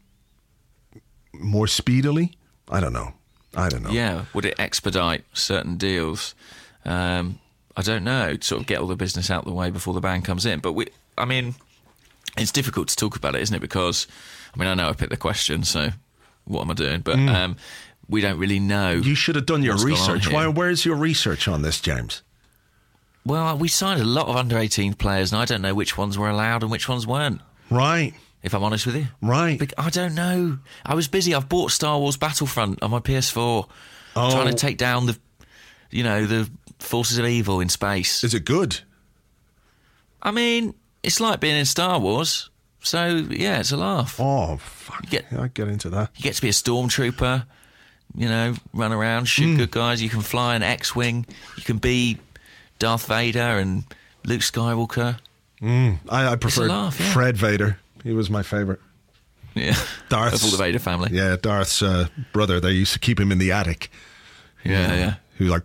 more speedily? I don't know. I don't know. Yeah, would it expedite certain deals? Um, I don't know. Sort of get all the business out of the way before the ban comes in. But we, I mean, it's difficult to talk about it, isn't it? Because, I mean, I know I picked the question, so what am I doing? But mm. um, we don't really know. You should have done your research. Why? Where's your research on this, James? Well, we signed a lot of under eighteen players, and I don't know which ones were allowed and which ones weren't. Right. If I'm honest with you. Right. But I don't know. I was busy. I've bought Star Wars Battlefront on my P S four, oh. trying to take down the you know, the forces of evil in space. Is it good? I mean, it's like being in Star Wars. So, yeah, it's a laugh. Oh, fuck. You get, yeah, I'd get into that. You get to be a stormtrooper, you know, run around, shoot Mm. good guys. You can fly an X-Wing. You can be Darth Vader and Luke Skywalker. Mm. I, I preferred laugh, yeah. Fred Vader. He was my favourite. Yeah. Darth's, of all the Vader family. Yeah, Darth's uh, brother. They used to keep him in the attic. Yeah, yeah. He was like...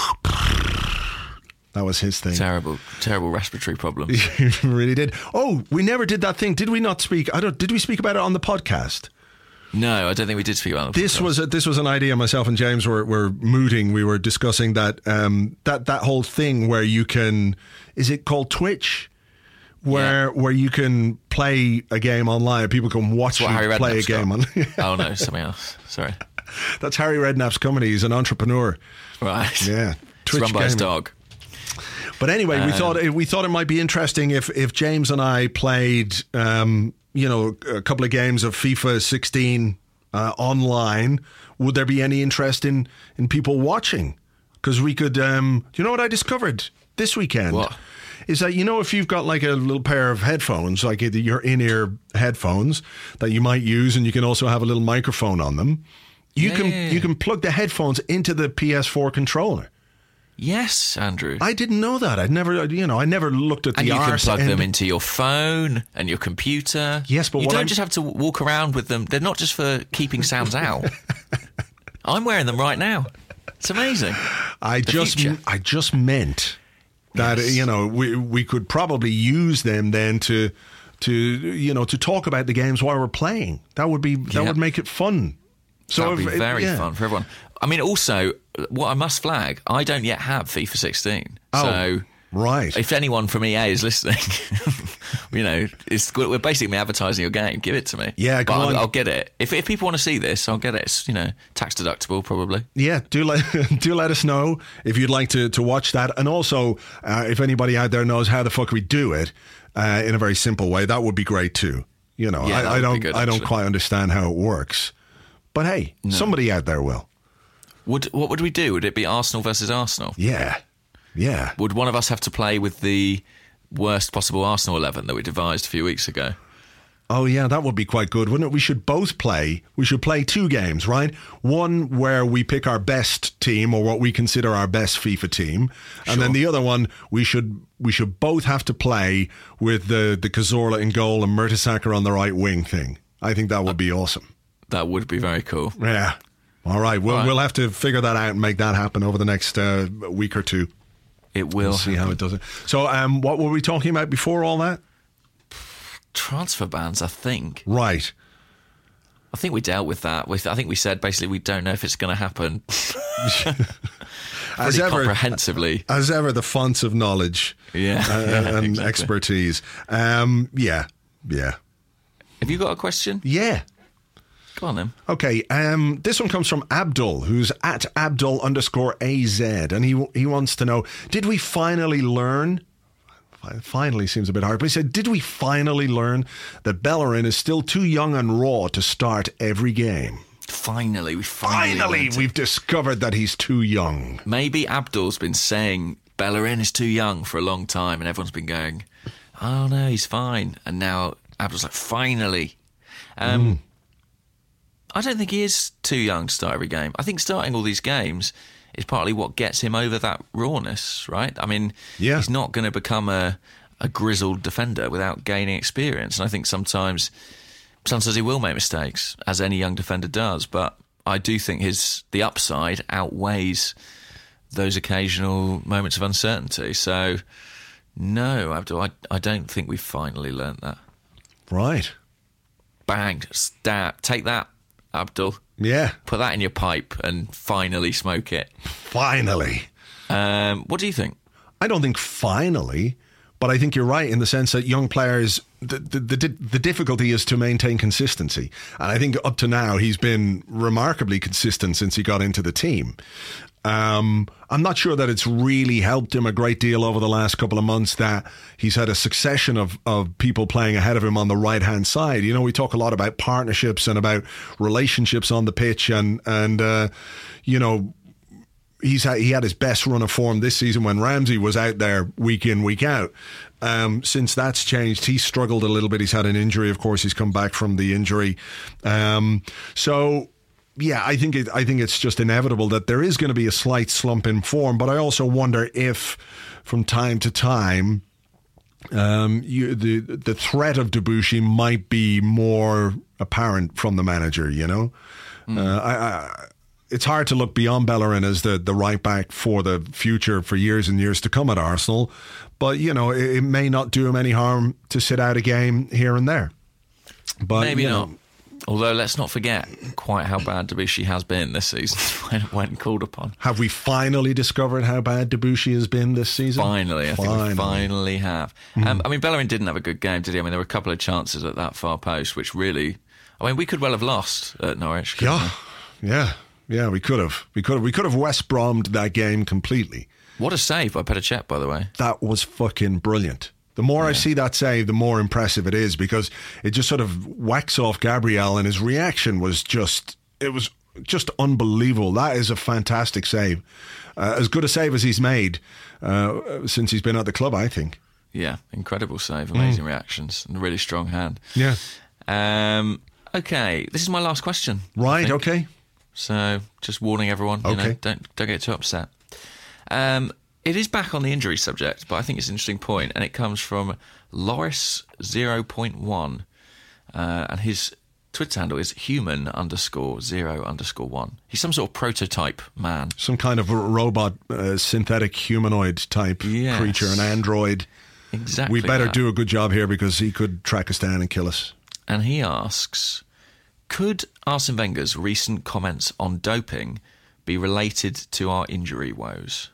That was his thing. Terrible, terrible respiratory problem. He really did. Oh, we never did that thing. Did we not speak? I don't. Did we speak about it on the podcast? No, I don't think we did speak about it. This was a, this was an idea myself and James were, were mooting. We were discussing that um, that that whole thing where you can. Is it called Twitch? Where Yeah. where you can play a game online. People can watch That's what you Harry play a Redknapp's game got. on. Oh no, something else. Sorry. That's Harry Redknapp's company. He's an entrepreneur. Right. Yeah. It's run by his dog. But anyway, we Um, thought it, we thought it might be interesting if if James and I played, um, you know, a couple of games of FIFA sixteen uh, online. Would there be any interest in in people watching? Because we could. Um, do you know what I discovered this weekend? What? Is that, you know, if you've got like a little pair of headphones, like your in-ear headphones that you might use, and you can also have a little microphone on them, you Yeah, can yeah, yeah. you can plug the headphones into the P S four controller. Yes, Andrew. I didn't know that. I'd never, you know, I never looked at the and you can arse plug end. them into your phone and your computer. Yes, but you what don't I'm- just have to walk around with them. They're not just for keeping sounds out. I'm wearing them right now. It's amazing. I The just, future. I just meant that Yes. you know we we could probably use them then to to you know to talk about the games while we're playing. That would be that Yeah. would make it fun. So That would if- be very yeah. fun for everyone. I mean, also, what I must flag, I don't yet have FIFA sixteen. Oh, so right. if anyone from E A is listening, you know, it's we're basically advertising your game. Give it to me. Yeah, but come I'll, on. I'll get it. If if people want to see this, I'll get it. It's, you know, tax deductible probably. Yeah, do let do let us know if you'd like to, to watch that, and also uh, if anybody out there knows how the fuck we do it uh, in a very simple way, that would be great too. You know, Yeah, that I, I would be don't good, I don't actually. quite understand how it works, but hey, somebody out there will. Would what would we do? Would it be Arsenal versus Arsenal? Yeah, yeah. Would one of us have to play with the worst possible Arsenal eleven that we devised a few weeks ago? Oh, yeah, that would be quite good, wouldn't it? We should both play. We should play two games, right? One where we pick our best team or what we consider our best FIFA team, and then the other one we should we should both have to play with the the Cazorla in goal and Mertesacker on the right wing thing. I think that would be awesome. That would be very cool. Yeah. All right, we'll All right. we'll have to figure that out and make that happen over the next uh, week or two. It will. We'll see how it does it. So, um, what were we talking about before all that? Transfer bans, I think. Right. I think we dealt with that. We- I think we said basically we don't know if it's going to happen. As Pretty ever, comprehensively. as ever, the fonts of knowledge, Yeah, uh, yeah, and exactly. expertise. Um, yeah, yeah, Have you got a question? yeah. Go on then. Okay, um, this one comes from Abdul, who's at Abdul underscore A Z, and he he wants to know: did we finally learn? fi- Finally seems a bit hard, but he said, "Did we finally learn that Bellerin is still too young and raw to start every game? Finally, we finally. Finally, learnt it. we've discovered that he's too young." Maybe Abdul's been saying Bellerin is too young for a long time, and everyone's been going, "Oh no, he's fine." And now Abdul's like, "Finally." Um, Mm. I don't think he is too young to start every game. I think starting all these games is partly what gets him over that rawness, right? I mean, Yeah. he's not going to become a, a grizzled defender without gaining experience. And I think sometimes, sometimes he will make mistakes, as any young defender does. But I do think his the upside outweighs those occasional moments of uncertainty. So, no, Abdul, I, I don't think we've finally learnt that. Right. Bang, stab, take that, Abdul. Yeah. Put that in your pipe and finally smoke it. Finally. Um, what do you think? I don't think finally, but I think you're right in the sense that young players, the, the the the difficulty is to maintain consistency. And I think up to now he's been remarkably consistent since he got into the team. Um, I'm not sure that it's really helped him a great deal over the last couple of months that he's had a succession of, of people playing ahead of him on the right-hand side. You know, we talk a lot about partnerships and about relationships on the pitch and, and uh, you know, he's had, he had his best run of form this season when Ramsey was out there week in, week out. Um, since that's changed, he's struggled a little bit. He's had an injury, of course. He's come back from the injury. Um, so, yeah, I think it, I think it's just inevitable that there is going to be a slight slump in form. But I also wonder if, from time to time, um, you, the the threat of Debuchy might be more apparent from the manager. You know, mm. uh, I. I It's hard to look beyond Bellerin as the, the right back for the future for years and years to come at Arsenal. But, you know, it, it may not do him any harm to sit out a game here and there. But Maybe you not. know, Although, let's not forget quite how bad Debuchy has been this season when, when called upon. have we finally discovered how bad Debuchy has been this season? Finally, I finally. think we finally have. Mm. Um, I mean, Bellerin didn't have a good game, did he? I mean, there were a couple of chances at that far post, which really... I mean, we could well have lost at Norwich. Yeah, we? yeah. Yeah, we could have. We could have. We could have West Brommed that game completely. What a save by Petr Cech, by the way. That was fucking brilliant. The more yeah. I see that save, the more impressive it is, because it just sort of whacks off Gabriel, and his reaction was just, it was just unbelievable. That is a fantastic save. Uh, as good a save as he's made uh, since he's been at the club, I think. Yeah, incredible save, amazing mm. reactions, and a really strong hand. Yeah. Um, okay, this is my last question. Right, okay. So, just warning everyone, you okay. know, don't don't get too upset. Um, it is back on the injury subject, but I think it's an interesting point, and it comes from Loris zero point one, uh, and his Twitter handle is human underscore zero underscore one. He's some sort of prototype man. Some kind of robot, uh, synthetic humanoid type yes. creature, an android. Exactly. We better that. do a good job here, because he could track us down and kill us. And he asks, could Arsene Wenger's recent comments on doping be related to our injury woes?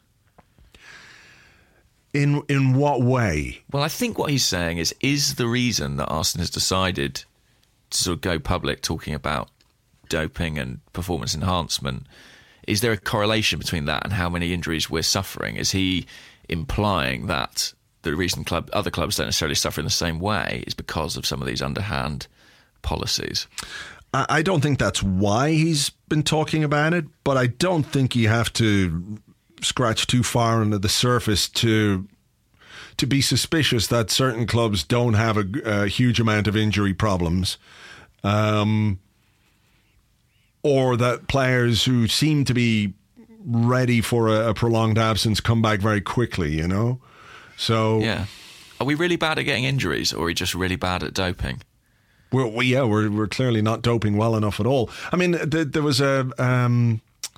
In in what way? Well, I think what he's saying is, is the reason that Arsene has decided to sort of go public talking about doping and performance enhancement, is there a correlation between that and how many injuries we're suffering? Is he implying that the reason club, other clubs don't necessarily suffer in the same way is because of some of these underhand policies? I don't think that's why he's been talking about it, but I don't think you have to scratch too far under the surface to to be suspicious that certain clubs don't have a, a huge amount of injury problems, um, or that players who seem to be ready for a, a prolonged absence come back very quickly, you know? So yeah. Are we really bad at getting injuries, or are we just really bad at doping? We're, we, yeah, we're we're clearly not doping well enough at all. I mean, th- there was a um,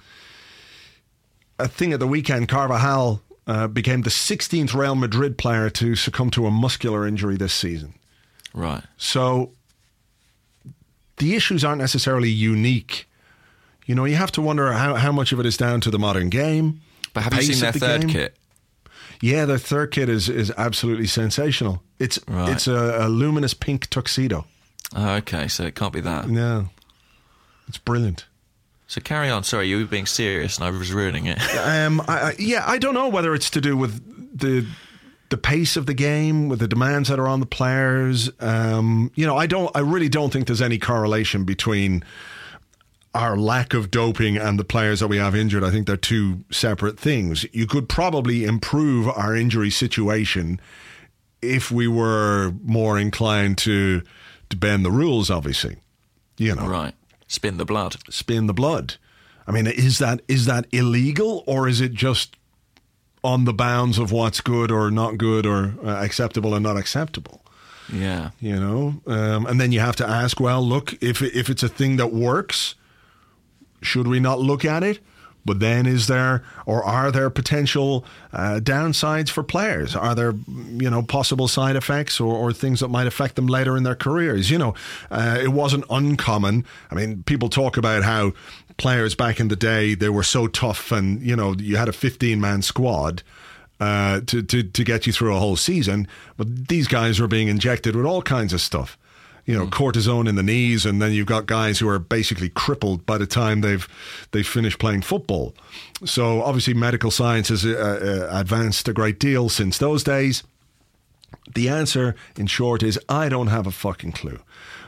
a thing at the weekend. Carvajal uh, became the sixteenth Real Madrid player to succumb to a muscular injury this season. Right. So the issues aren't necessarily unique. You know, you have to wonder how, how much of it is down to the modern game. But have you seen their the third game. kit? Yeah, their third kit is, is absolutely sensational. It's right. it's a, a luminous pink tuxedo. Oh, okay, so it can't be that. No, it's brilliant. So carry on. Sorry, you were being serious and I was ruining it. um, I, I, yeah, I don't know whether it's to do with the the pace of the game, with the demands that are on the players. Um, you know, I don't. I really don't think there's any correlation between our lack of doping and the players that we have injured. I think they're two separate things. You could probably improve our injury situation if we were more inclined to to bend the rules, obviously. You know. Right. Spin the blood. Spin the blood. I mean, is that is that illegal, or is it just on the bounds of what's good or not good, or uh, acceptable and not acceptable? Yeah. You know? Um, and then you have to ask, well, look, if if it's a thing that works, should we not look at it? But then is there, or are there potential uh, downsides for players? Are there, you know, possible side effects or, or things that might affect them later in their careers? You know, uh, it wasn't uncommon. I mean, people talk about how players back in the day, they were so tough and, you know, you had a fifteen-man squad uh, to, to, to get you through a whole season. But these guys were being injected with all kinds of stuff. You know, cortisone in the knees, and then you've got guys who are basically crippled by the time they've they've finished playing football. So obviously medical science has uh, uh, advanced a great deal since those days. The answer, in short, is I don't have a fucking clue.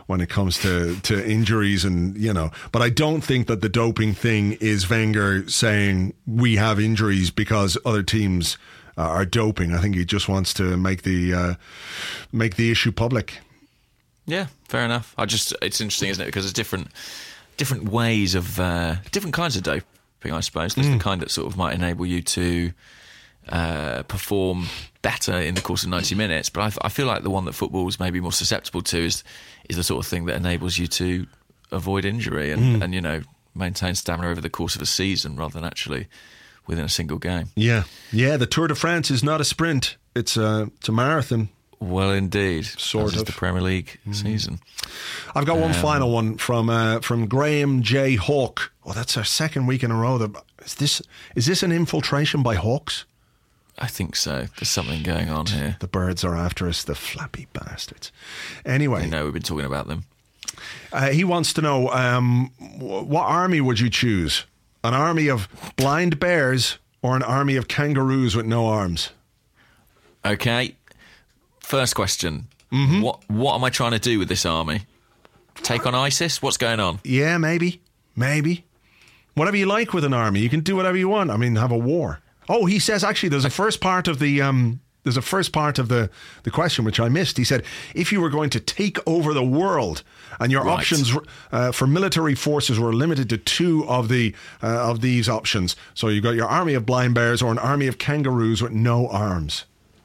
when it comes to, to injuries and, you know. But I don't think that the doping thing is Wenger saying we have injuries because other teams uh, are doping. I think he just wants to make the uh, make the issue public. Yeah, fair enough. I just it's interesting, isn't it? Because there's different different ways of uh, different kinds of doping, I suppose. There's mm. the kind that sort of might enable you to uh, perform better in the course of ninety minutes, but I, I feel like the one that football's maybe more susceptible to is is the sort of thing that enables you to avoid injury and, mm. and you know, maintain stamina over the course of a season rather than actually within a single game. Yeah, yeah. The Tour de France is not a sprint; it's a it's a marathon. Well, indeed, sort of. The Premier League mm. season. I've got one um, final one from uh, from Graham J. Hawke. Oh, that's our second week in a row. That, is this is this an infiltration by hawks? I think so. There's something going on here. The birds are after us, the flappy bastards. Anyway. I know, we've been talking about them. Uh, he wants to know, um, what army would you choose? An army of blind bears or an army of kangaroos with no arms? Okay. First question. Mm-hmm. What What am I trying to do with this army? Take on ISIS? What's going on? Yeah, maybe. Maybe. Whatever you like with an army. You can do whatever you want. I mean, have a war. Oh, he says, actually, there's a first part of the um, there's a first part of the, the question which I missed. He said, if you were going to take over the world and your right. options uh, for military forces were limited to two of the uh, of these options. So you've got your army of blind bears or an army of kangaroos with no arms.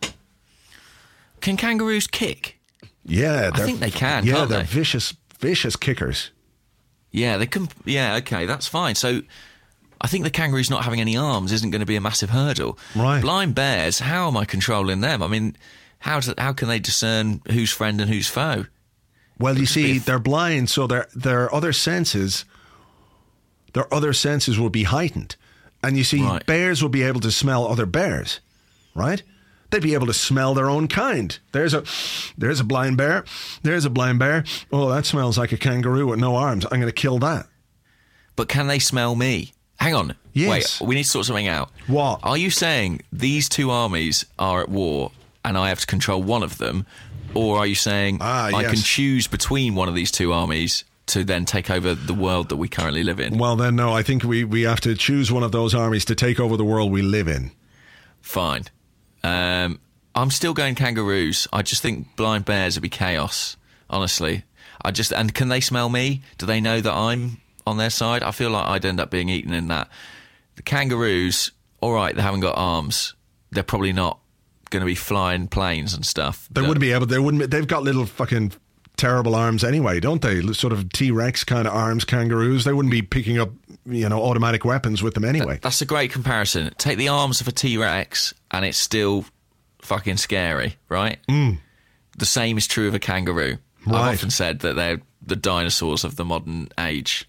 Can kangaroos kick? Yeah. I think they can, yeah, can't they're they? vicious, vicious kickers. Yeah, they can. Yeah, okay, that's fine. So I think the kangaroos not having any arms isn't going to be a massive hurdle. Right. Blind bears, how am I controlling them? I mean, how do, how can they discern who's friend and who's foe? Well, you see, they're blind, so their their other senses, their other senses will be heightened, and you see, right. bears will be able to smell other bears, right? They'd be able to smell their own kind. There's a, there's a blind bear. There's a blind bear. Oh, that smells like a kangaroo with no arms. I'm going to kill that. But can they smell me? Hang on. Yes. Wait, we need to sort something out. What? Are you saying these two armies are at war and I have to control one of them? Or are you saying ah, I yes. can choose between one of these two armies to then take over the world that we currently live in? Well, then, no. I think we, we have to choose one of those armies to take over the world we live in. Fine. Um, I'm still going kangaroos. I just think blind bears would be chaos, honestly. I just And can they smell me? Do they know that I'm on their side? I feel like I'd end up being eaten in that. The kangaroos, all right, they haven't got arms. They're probably not going to be flying planes and stuff. They wouldn't be able. They wouldn't. They've got little fucking terrible arms anyway, don't they? Sort of T-Rex kind of arms. Kangaroos. They wouldn't be picking up, you know, automatic weapons with them anyway. That, that's a great comparison. Take the arms of a T-Rex, and it's still fucking scary, right? Mm. The same is true of a kangaroo. Right. I've often said that they're the dinosaurs of the modern age.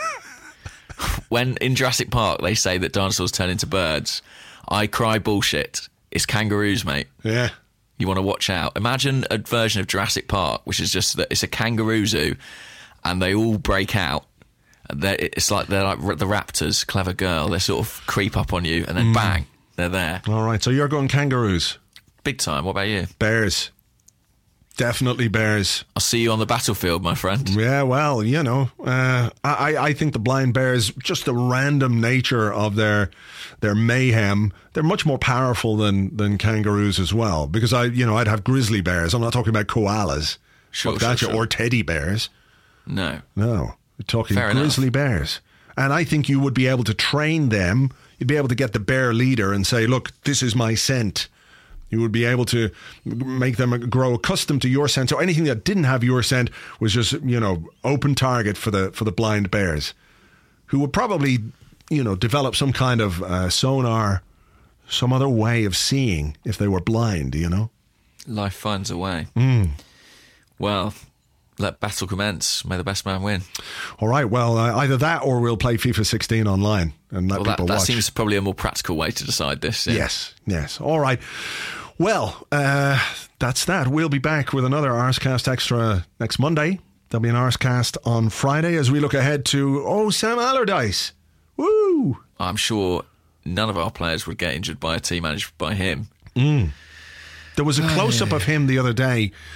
When in Jurassic Park they say that dinosaurs turn into birds, I cry bullshit. It's kangaroos, mate. Yeah. You want to watch out. Imagine a version of Jurassic Park, which is just that it's a kangaroo zoo, and they all break out. They're, it's like they're like the raptors, clever girl. They sort of creep up on you, and then mm. bang, they're there. All right, so you're going kangaroos. Big time. What about you? Bears. Definitely bears. I'll see you on the battlefield, my friend. Yeah, well, you know, uh, I, I think the blind bears, just the random nature of their their mayhem, they're much more powerful than, than kangaroos as well. Because I, you know, I'd have grizzly bears. I'm not talking about koalas. Sure, sure, sure. Or teddy bears. No. No. We're talking Fair grizzly enough. bears. And I think you would be able to train them. You'd be able to get the bear leader and say, look, this is my scent. You would be able to make them grow accustomed to your scent. So anything that didn't have your scent was just, you know, open target for the for the blind bears, who would probably, you know, develop some kind of uh, sonar, some other way of seeing if they were blind, you know. Life finds a way. Mm. Well, let battle commence. May the best man win. All right. Well, uh, either that or we'll play FIFA sixteen online and let well, people that, that watch. That seems probably a more practical way to decide this. Yeah. Yes. Yes. All right. Well, uh, that's that. We'll be back with another Arscast Extra next Monday. There'll be an Arscast on Friday as we look ahead to, oh, Sam Allardyce. Woo! I'm sure none of our players would get injured by a team managed by him. Mm. There was a close-up of him the other day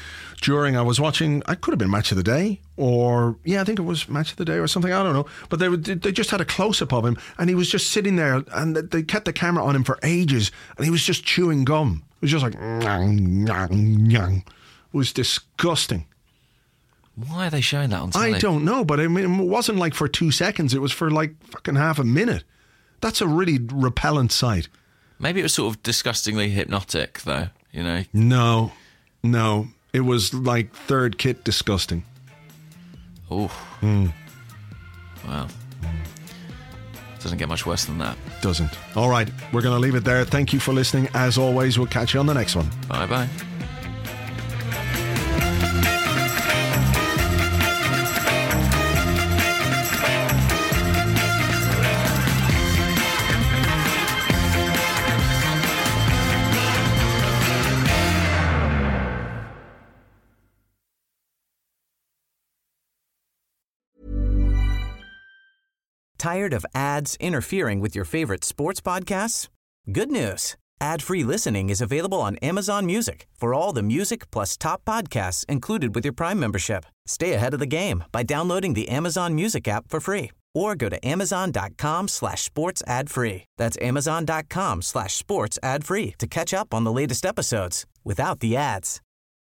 during, I was watching, I could have been Match of the Day, or, yeah, I think it was Match of the Day or something, I don't know. But they would, they just had a close-up of him, and he was just sitting there, and they kept the camera on him for ages, and he was just chewing gum. It was just like, nyang, nyang, nyang. It was disgusting. Why are they showing that on telly? I don't know, but I mean, it wasn't like for two seconds, it was for like fucking half a minute. That's a really repellent sight. Maybe it was sort of disgustingly hypnotic, though, you know? No, no. It was like third kit disgusting. Oh. Mm. Wow. Doesn't get much worse than that. Doesn't. All right, we're going to leave it there. Thank you for listening. As always, we'll catch you on the next one. Bye-bye. Tired of ads interfering with your favorite sports podcasts? Good news. Ad-free listening is available on Amazon Music for all the music plus top podcasts included with your Prime membership. Stay ahead of the game by downloading the Amazon Music app for free or go to amazon.com slash sports ad free. That's amazon.com slash sports ad free to catch up on the latest episodes without the ads.